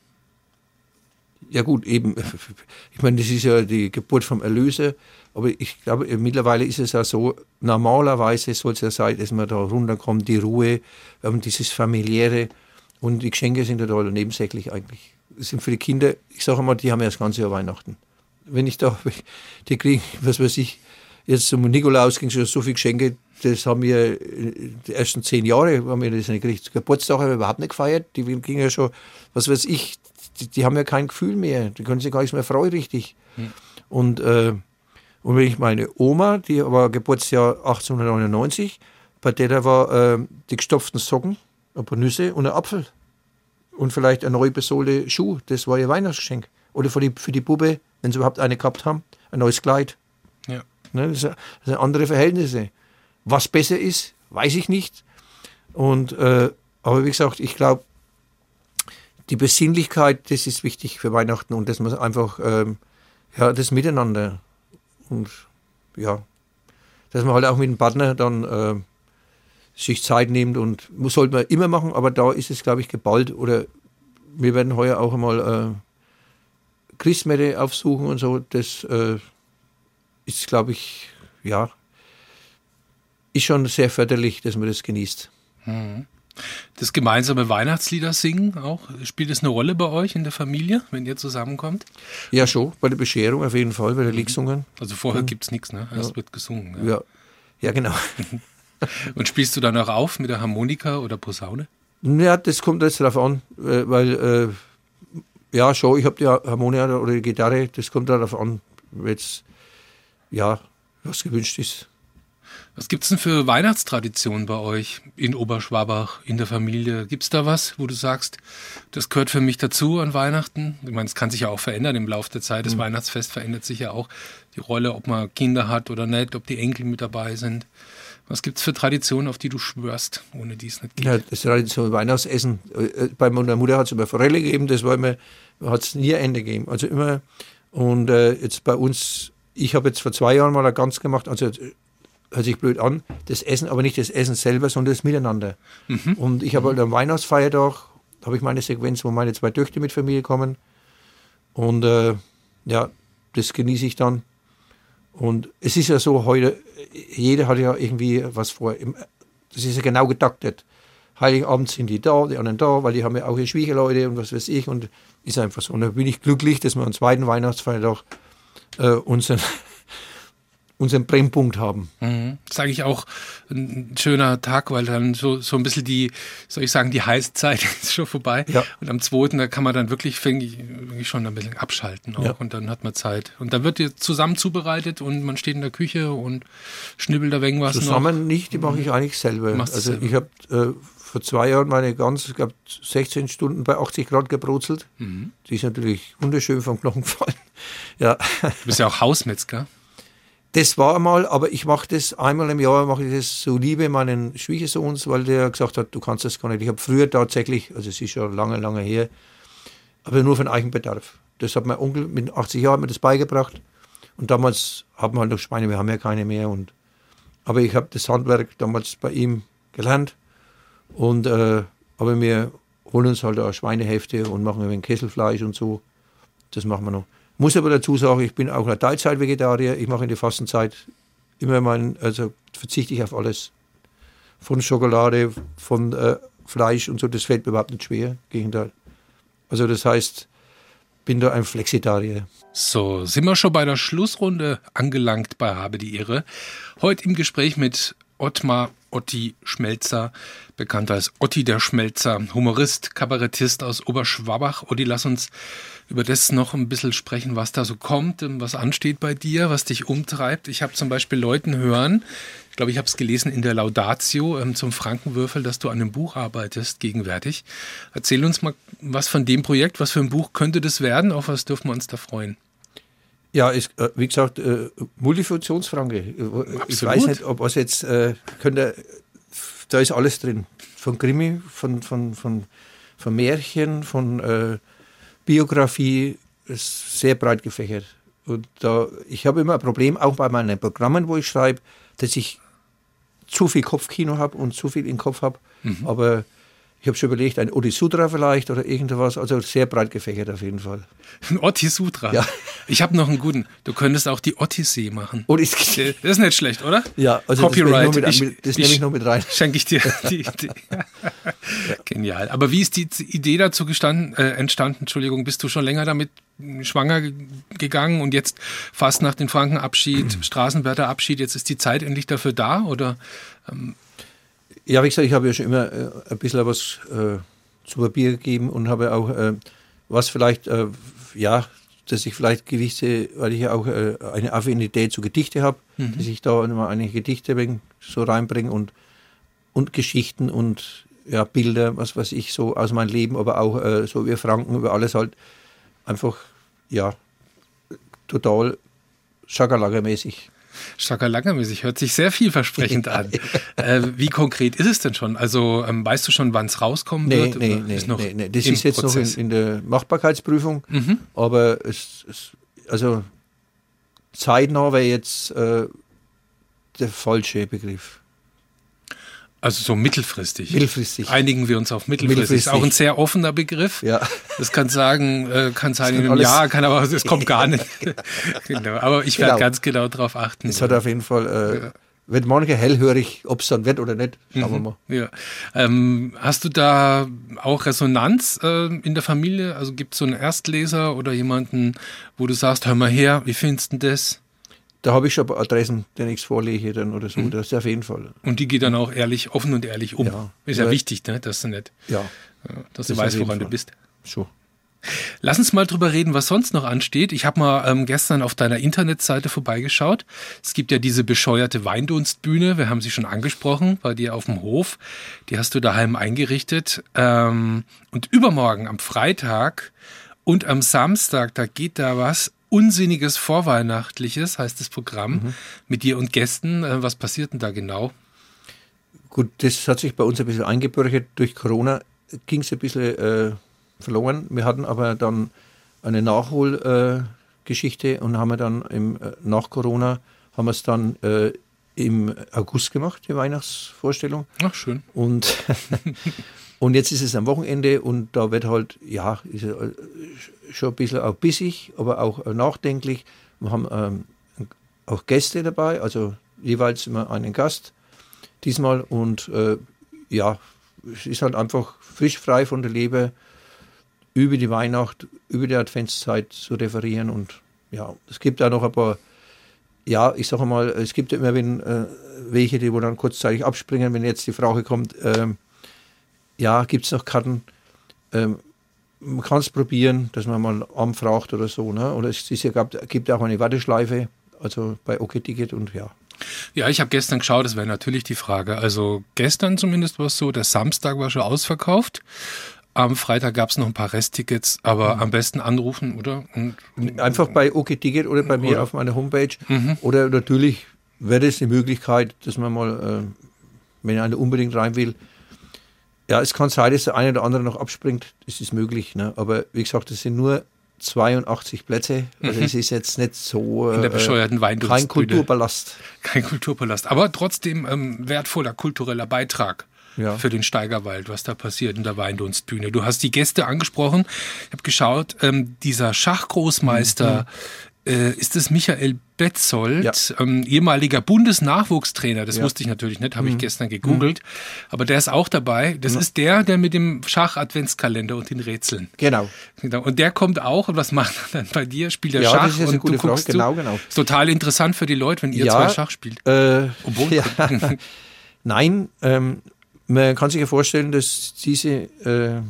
Ja gut, eben, ich meine, das ist ja die Geburt vom Erlöser, aber ich glaube, mittlerweile ist es ja so, normalerweise soll es ja sein, dass man da runterkommt, die Ruhe, dieses Familiäre, und die Geschenke sind ja da nebensächlich eigentlich. Das sind für die Kinder, ich sage mal, die haben ja das ganze Jahr Weihnachten. Wenn ich da, die kriegen, was weiß ich, jetzt zum Nikolaus ging schon so viele Geschenke, das haben wir die ersten zehn Jahre, haben wir das nicht gekriegt. Geburtstag haben wir überhaupt nicht gefeiert, die gingen ja schon, was weiß ich, die, die haben ja kein Gefühl mehr, die können sich gar nicht mehr freuen richtig. Hm. Und, äh, und wenn ich meine Oma, die war Geburtsjahr achtzehnhundertneunundneunzig, bei der war äh, die gestopften Socken, ein paar Nüsse und ein Apfel. Und vielleicht ein neu besohlte Schuh, das war ihr Weihnachtsgeschenk. Oder für die, für die Bube, wenn sie überhaupt eine gehabt haben, ein neues Kleid. Ja. Ne, das, das sind andere Verhältnisse. Was besser ist, weiß ich nicht. Und, äh, aber wie gesagt, ich glaube, die Besinnlichkeit, das ist wichtig für Weihnachten und dass man einfach, ähm, ja, das Miteinander und ja, dass man halt auch mit dem Partner dann äh, sich Zeit nimmt und muss, sollte man immer machen, aber da ist es, glaube ich, geballt. Oder wir werden heuer auch einmal äh, Christmette aufsuchen und so. Das äh, ist, glaube ich, ja, ist schon sehr förderlich, dass man das genießt. Das gemeinsame Weihnachtslieder singen auch, spielt das eine Rolle bei euch in der Familie, wenn ihr zusammenkommt? Ja, schon, bei der Bescherung auf jeden Fall, bei der Liegsungen. Also vorher gibt es nichts, ne? Erst ja. wird gesungen. Ja, ja, ja genau. Und spielst du dann auch auf mit der Harmonika oder Posaune? Ja, das kommt jetzt darauf an, weil, äh, ja, schon, ich habe die Harmonika oder die Gitarre, das kommt darauf an, jetzt, ja, was gewünscht ist. Was gibt es denn für Weihnachtstraditionen bei euch in Oberschwabach, in der Familie? Gibt es da was, wo du sagst, das gehört für mich dazu an Weihnachten? Ich meine, es kann sich ja auch verändern im Laufe der Zeit. Das mhm. Weihnachtsfest verändert sich ja auch. Die Rolle, ob man Kinder hat oder nicht, ob die Enkel mit dabei sind. Was gibt es für Traditionen, auf die du schwörst, ohne die es nicht geht? Ja, das Tradition Weihnachtsessen. Bei meiner Mutter hat es immer Forelle gegeben, das war immer, hat es nie ein Ende gegeben. Also immer, und äh, jetzt bei uns, ich habe jetzt vor zwei Jahren mal eine Gans gemacht, also hört sich blöd an, das Essen, aber nicht das Essen selber, sondern das Miteinander. Mhm. Und ich habe halt am Weihnachtsfeiertag, da habe ich meine Sequenz, wo meine zwei Töchter mit Familie kommen. Und äh, ja, das genieße ich dann. Und es ist ja so heute, jeder hat ja irgendwie was vor. das ist ja genau getaktet. Heiligabend sind die da, die anderen da, weil die haben ja auch ihre Schwiegerleute und was weiß ich. Und ist einfach so. Und da bin ich glücklich, dass wir am zweiten Weihnachtsfeiertag äh, unseren, unseren Brennpunkt haben. Mhm. Sage ich auch, ein schöner Tag, weil dann so, so ein bisschen die, soll ich sagen, die Heißzeit ist schon vorbei. Ja. Und am zweiten, da kann man dann wirklich, finde ich, wirklich schon ein bisschen abschalten auch. Ja. Und dann hat man Zeit. Und dann wird dir zusammen zubereitet und man steht in der Küche und schnibbelt da irgendwas Zusammen noch. nicht, die mache ich eigentlich selber. Machst du Also selber? ich habe äh, vor zwei Jahren meine ganz, ich glaube sechzehn Stunden bei achtzig Grad gebrutzelt. Mhm. Die ist natürlich wunderschön vom Knochen gefallen. Ja. Du bist ja auch Hausmetzger. Das war einmal, aber ich mache das einmal im Jahr, mache ich das so Liebe meinen Schwiegersohns, weil der gesagt hat, du kannst das gar nicht. Ich habe früher tatsächlich, also es ist schon lange, lange her, aber nur für den Eigenbedarf. Das hat mein Onkel mit achtzig Jahren mir das beigebracht. Und damals haben wir halt noch Schweine, wir haben ja keine mehr. Und, aber ich habe das Handwerk damals bei ihm gelernt. Und, äh, aber wir holen uns halt auch Schweinehälfte und machen ein wenig Kesselfleisch und so. Das machen wir noch. Muss aber dazu sagen, ich bin auch ein Teilzeit-Vegetarier. Ich mache in der Fastenzeit immer mein, also verzichte ich auf alles. Von Schokolade, von äh, Fleisch und so, das fällt mir überhaupt nicht schwer. Gegenteil. Also das heißt, bin da ein Flexitarier. So, sind wir schon bei der Schlussrunde angelangt bei Habe die Ehre. Heute im Gespräch mit Ottmar Otti Schmelzer, bekannt als Otti der Schmelzer, Humorist, Kabarettist aus Oberschwabach. Otti, lass uns über das noch ein bisschen sprechen, was da so kommt, was ansteht bei dir, was dich umtreibt. Ich habe zum Beispiel Leuten hören, ich glaube, ich habe es gelesen in der Laudatio ähm, zum Frankenwürfel, dass du an einem Buch arbeitest gegenwärtig. Erzähl uns mal was von dem Projekt, was für ein Buch könnte das werden, auf was dürfen wir uns da freuen? Ja, ist, äh, wie gesagt, äh, Multifunktionsfranke. Absolut. Ich weiß nicht, ob was jetzt, äh, könnte, da ist alles drin. Von Krimi, von, von, von, von Märchen, von äh, Biografie, ist sehr breit gefächert. Und da, ich habe immer ein Problem, auch bei meinen Programmen, wo ich schreibe, dass ich zu viel Kopfkino habe und zu viel im Kopf habe. Mhm. Aber ich habe schon überlegt, ein Otti Sutra vielleicht oder irgendwas, also sehr breit gefächert auf jeden Fall. Ein Otti Sutra? Ja. Ich habe noch einen guten. Du könntest auch die Odyssee machen. Oh, das, das ist nicht schlecht, oder? Ja, also Copyright. Das, ich, mit, das nehme ich noch mit rein. Schenke ich dir die Idee. Ja. Genial. Aber wie ist die Idee dazu gestanden, äh, entstanden? Entschuldigung, bist du schon länger damit schwanger gegangen und jetzt fast nach dem Frankenabschied, Straßenwärterabschied, jetzt ist die Zeit endlich dafür da? Oder... Ähm, Ja, wie gesagt, ich habe ja schon immer äh, ein bisschen was äh, zu Papier gegeben und habe auch äh, was vielleicht, äh, ja, dass ich vielleicht gewisse, weil ich ja auch äh, eine Affinität zu Gedichte habe, mhm. dass ich da immer einige Gedichte so reinbringe und, und Geschichten und ja, Bilder, was weiß ich, so aus meinem Leben, aber auch äh, so über Franken, über alles halt einfach, ja, total Schakalaka-mäßig. Schakalaka-mäßig, hört sich sehr vielversprechend an. äh, wie konkret ist es denn schon? Also ähm, weißt du schon, wann es rauskommen nee, wird? Nee, oder nee, ist noch nee, nee. Das ist jetzt Prozess? noch in, in der Machbarkeitsprüfung, mhm. aber es, es, also zeitnah wäre jetzt äh, der falsche Begriff. Also so mittelfristig. Mittelfristig. Einigen wir uns auf mittelfristig. mittelfristig. Ist auch ein sehr offener Begriff. Ja. Das kann sagen, äh, kann sein in einem Jahr, kann aber es kommt gar nicht. Genau. Aber ich werde genau. ganz genau darauf achten. Es hat auf jeden Fall, äh, ja. wird manche hellhörig, ob es dann wird oder nicht. Schauen mhm. wir mal. Ja. Ähm, hast du da auch Resonanz äh, in der Familie? Also gibt es so einen Erstleser oder jemanden, wo du sagst, hör mal her, wie findest du das? Da habe ich schon Adressen, denen ich es vorlege dann oder so, mhm. das ist auf jeden Fall. Und die geht dann auch ehrlich, offen und ehrlich um. Ja. Ist ja, ja wichtig, ne? Dass du nicht, ja. dass du das weißt, woran du bist. So. Lass uns mal drüber reden, was sonst noch ansteht. Ich habe mal ähm, gestern auf deiner Internetseite vorbeigeschaut. Es gibt ja diese bescheuerte Weindunstbühne, wir haben sie schon angesprochen, bei dir auf dem Hof. Die hast du daheim eingerichtet. Ähm, und übermorgen am Freitag und am Samstag, da geht da was Unsinniges Vorweihnachtliches, heißt das Programm, mhm. mit dir und Gästen. Äh, was passiert denn da genau? Gut, das hat sich bei uns ein bisschen eingebürgert. Durch Corona ging es ein bisschen äh, verloren. Wir hatten aber dann eine Nachholgeschichte äh, und haben wir dann im, äh, nach Corona haben wir es dann äh, im August gemacht, die Weihnachtsvorstellung. Ach, schön. Und, und jetzt ist es am Wochenende und da wird halt, ja, ist, äh, schon ein bisschen auch bissig, aber auch äh, nachdenklich. Wir haben ähm, auch Gäste dabei, also jeweils immer einen Gast. diesmal. Und äh, ja, es ist halt einfach frisch, frei von der Leber, über die Weihnacht, über die Adventszeit zu referieren. Und ja, es gibt auch noch ein paar, ja, ich sage mal, es gibt ja immer wenn, äh, welche, die wo dann kurzzeitig abspringen, wenn jetzt die Frage kommt, ähm, ja, gibt es noch Karten? Ähm, man kann es probieren, dass man mal anfragt oder so. Ne? Oder es ist ja, gibt auch eine Warteschleife, also bei OK Ticket und ja. Ja, ich habe gestern geschaut, das wäre natürlich die Frage. Also gestern zumindest war es so, der Samstag war schon ausverkauft. Am Freitag gab es noch ein paar Resttickets, aber mhm. am besten anrufen, oder? Und, einfach bei OK Ticket oder bei mir oder? auf meiner Homepage. Mhm. Oder natürlich wäre es eine Möglichkeit, dass man mal, äh, wenn einer unbedingt rein will, ja, es kann sein, dass der eine oder andere noch abspringt, das ist möglich. Ne? Aber wie gesagt, das sind nur zweiundachtzig Plätze. Also mhm. es ist jetzt nicht so in der bescheuerten äh, kein Kulturballast. Kein Kulturballast, aber trotzdem ähm, wertvoller kultureller Beitrag ja. für den Steigerwald, was da passiert in der Weindunstbühne. Du hast die Gäste angesprochen. Ich habe geschaut, ähm, dieser Schachgroßmeister, mhm. äh, ist es Michael Betzold, ja. ähm, ehemaliger Bundesnachwuchstrainer, das ja. wusste ich natürlich nicht, habe mhm. ich gestern gegoogelt, mhm. aber der ist auch dabei. Das mhm. ist der, der mit dem Schach-Adventskalender und den Rätseln. Genau. genau. Und der kommt auch, und was macht er dann bei dir? Spielt er ja, Schach? Das ist und eine gute du guckst Frage. Genau, du? genau. Ist total interessant für die Leute, wenn ihr ja, zwei Schach spielt. Äh, Obwohl. Ja. Nein, ähm, man kann sich ja vorstellen, dass diese, äh,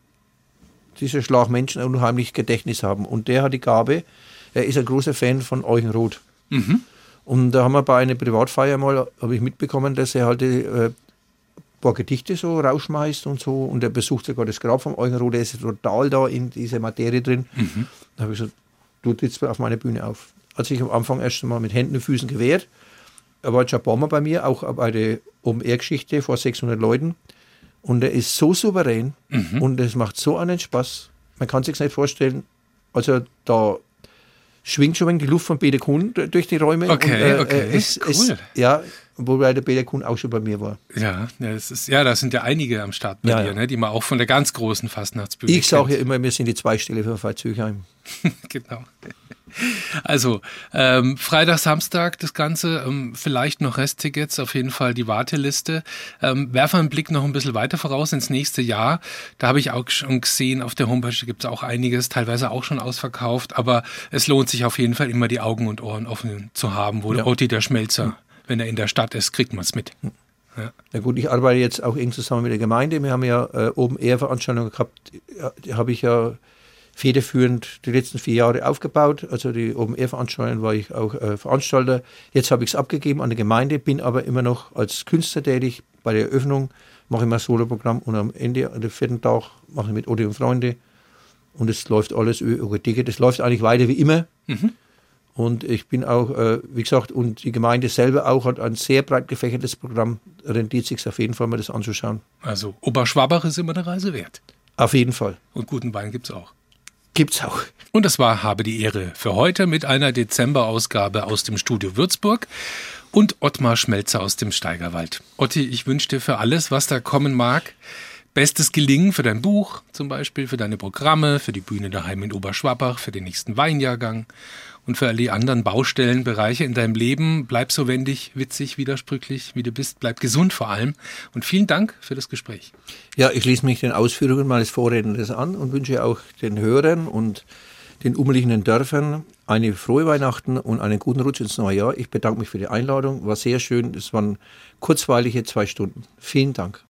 diese Schlagmenschen ein unheimliches Gedächtnis haben. Und der hat die Gabe, er ist ein großer Fan von Eugen Roth. Mhm. Und da haben wir bei einer Privatfeier mal, habe ich mitbekommen, dass er halt äh, ein paar Gedichte so rausschmeißt und so. Und er besucht sogar das Grab von Eugen Roth, der ist total da in dieser Materie drin. Mhm. Da habe ich gesagt, du trittst auf meine Bühne auf. Hat sich am Anfang erst mal mit Händen und Füßen gewehrt. Er war schon ein paar Mal bei mir, auch bei der Open-Air-Geschichte vor sechshundert Leuten. Und er ist so souverän mhm. und es macht so einen Spaß. Man kann sich nicht vorstellen, also da schwingt schon die Luft von Peter Kuhn durch die Räume. Okay, und, äh, okay, es, cool. Es, ja, wobei der Peter Kuhn auch schon bei mir war. Ja, ja, das ist, ja, da sind ja einige am Start bei ja, dir, ja. ne, die man auch von der ganz großen Fastnachtsbühne Ich sage ja immer, wir sind die Zweistelle für Veitshöchheim. Genau. Also, ähm, Freitag, Samstag das Ganze, ähm, vielleicht noch Resttickets, auf jeden Fall die Warteliste. Ähm, werfen einen Blick noch ein bisschen weiter voraus ins nächste Jahr. Da habe ich auch schon gesehen, auf der Homepage gibt es auch einiges, teilweise auch schon ausverkauft, aber es lohnt sich auf jeden Fall immer die Augen und Ohren offen zu haben, wo ja. Otti der Schmelzer, mhm. wenn er in der Stadt ist, kriegt man es mit. Ja. Na gut, ich arbeite jetzt auch eng zusammen mit der Gemeinde. Wir haben ja äh, Open-Air-Veranstaltungen gehabt, die habe ich ja federführend die letzten vier Jahre aufgebaut. Also die Open-Air-Veranstaltungen war ich auch äh, Veranstalter. Jetzt habe ich es abgegeben an die Gemeinde, bin aber immer noch als Künstler tätig. Bei der Eröffnung mache ich mein Soloprogramm und am Ende, an dem vierten Tag, mache ich mit Otti und Freunde. Und es läuft alles über Ticket. Es läuft eigentlich weiter wie immer. Mhm. Und ich bin auch, äh, wie gesagt, und die Gemeinde selber auch hat ein sehr breit gefächertes Programm. Rentiert sich auf jeden Fall mal das anzuschauen. Also Oberschwabach ist immer eine Reise wert. Auf jeden Fall. Und guten Wein gibt es auch. Gibt's auch. Und das war Habe die Ehre für heute mit einer Dezemberausgabe aus dem Studio Würzburg und Ottmar Schmelzer aus dem Steigerwald. Otti, ich wünsche dir für alles, was da kommen mag, bestes Gelingen für dein Buch, zum Beispiel für deine Programme, für die Bühne daheim in Oberschwabach, für den nächsten Weinjahrgang und für all die anderen Baustellenbereiche in deinem Leben. Bleib so wendig, witzig, widersprüchlich, wie du bist. Bleib gesund vor allem. Und vielen Dank für das Gespräch. Ja, ich schließe mich den Ausführungen meines Vorredners an und wünsche auch den Hörern und den umliegenden Dörfern eine frohe Weihnachten und einen guten Rutsch ins neue Jahr. Ich bedanke mich für die Einladung. War sehr schön. Es waren kurzweilige zwei Stunden. Vielen Dank.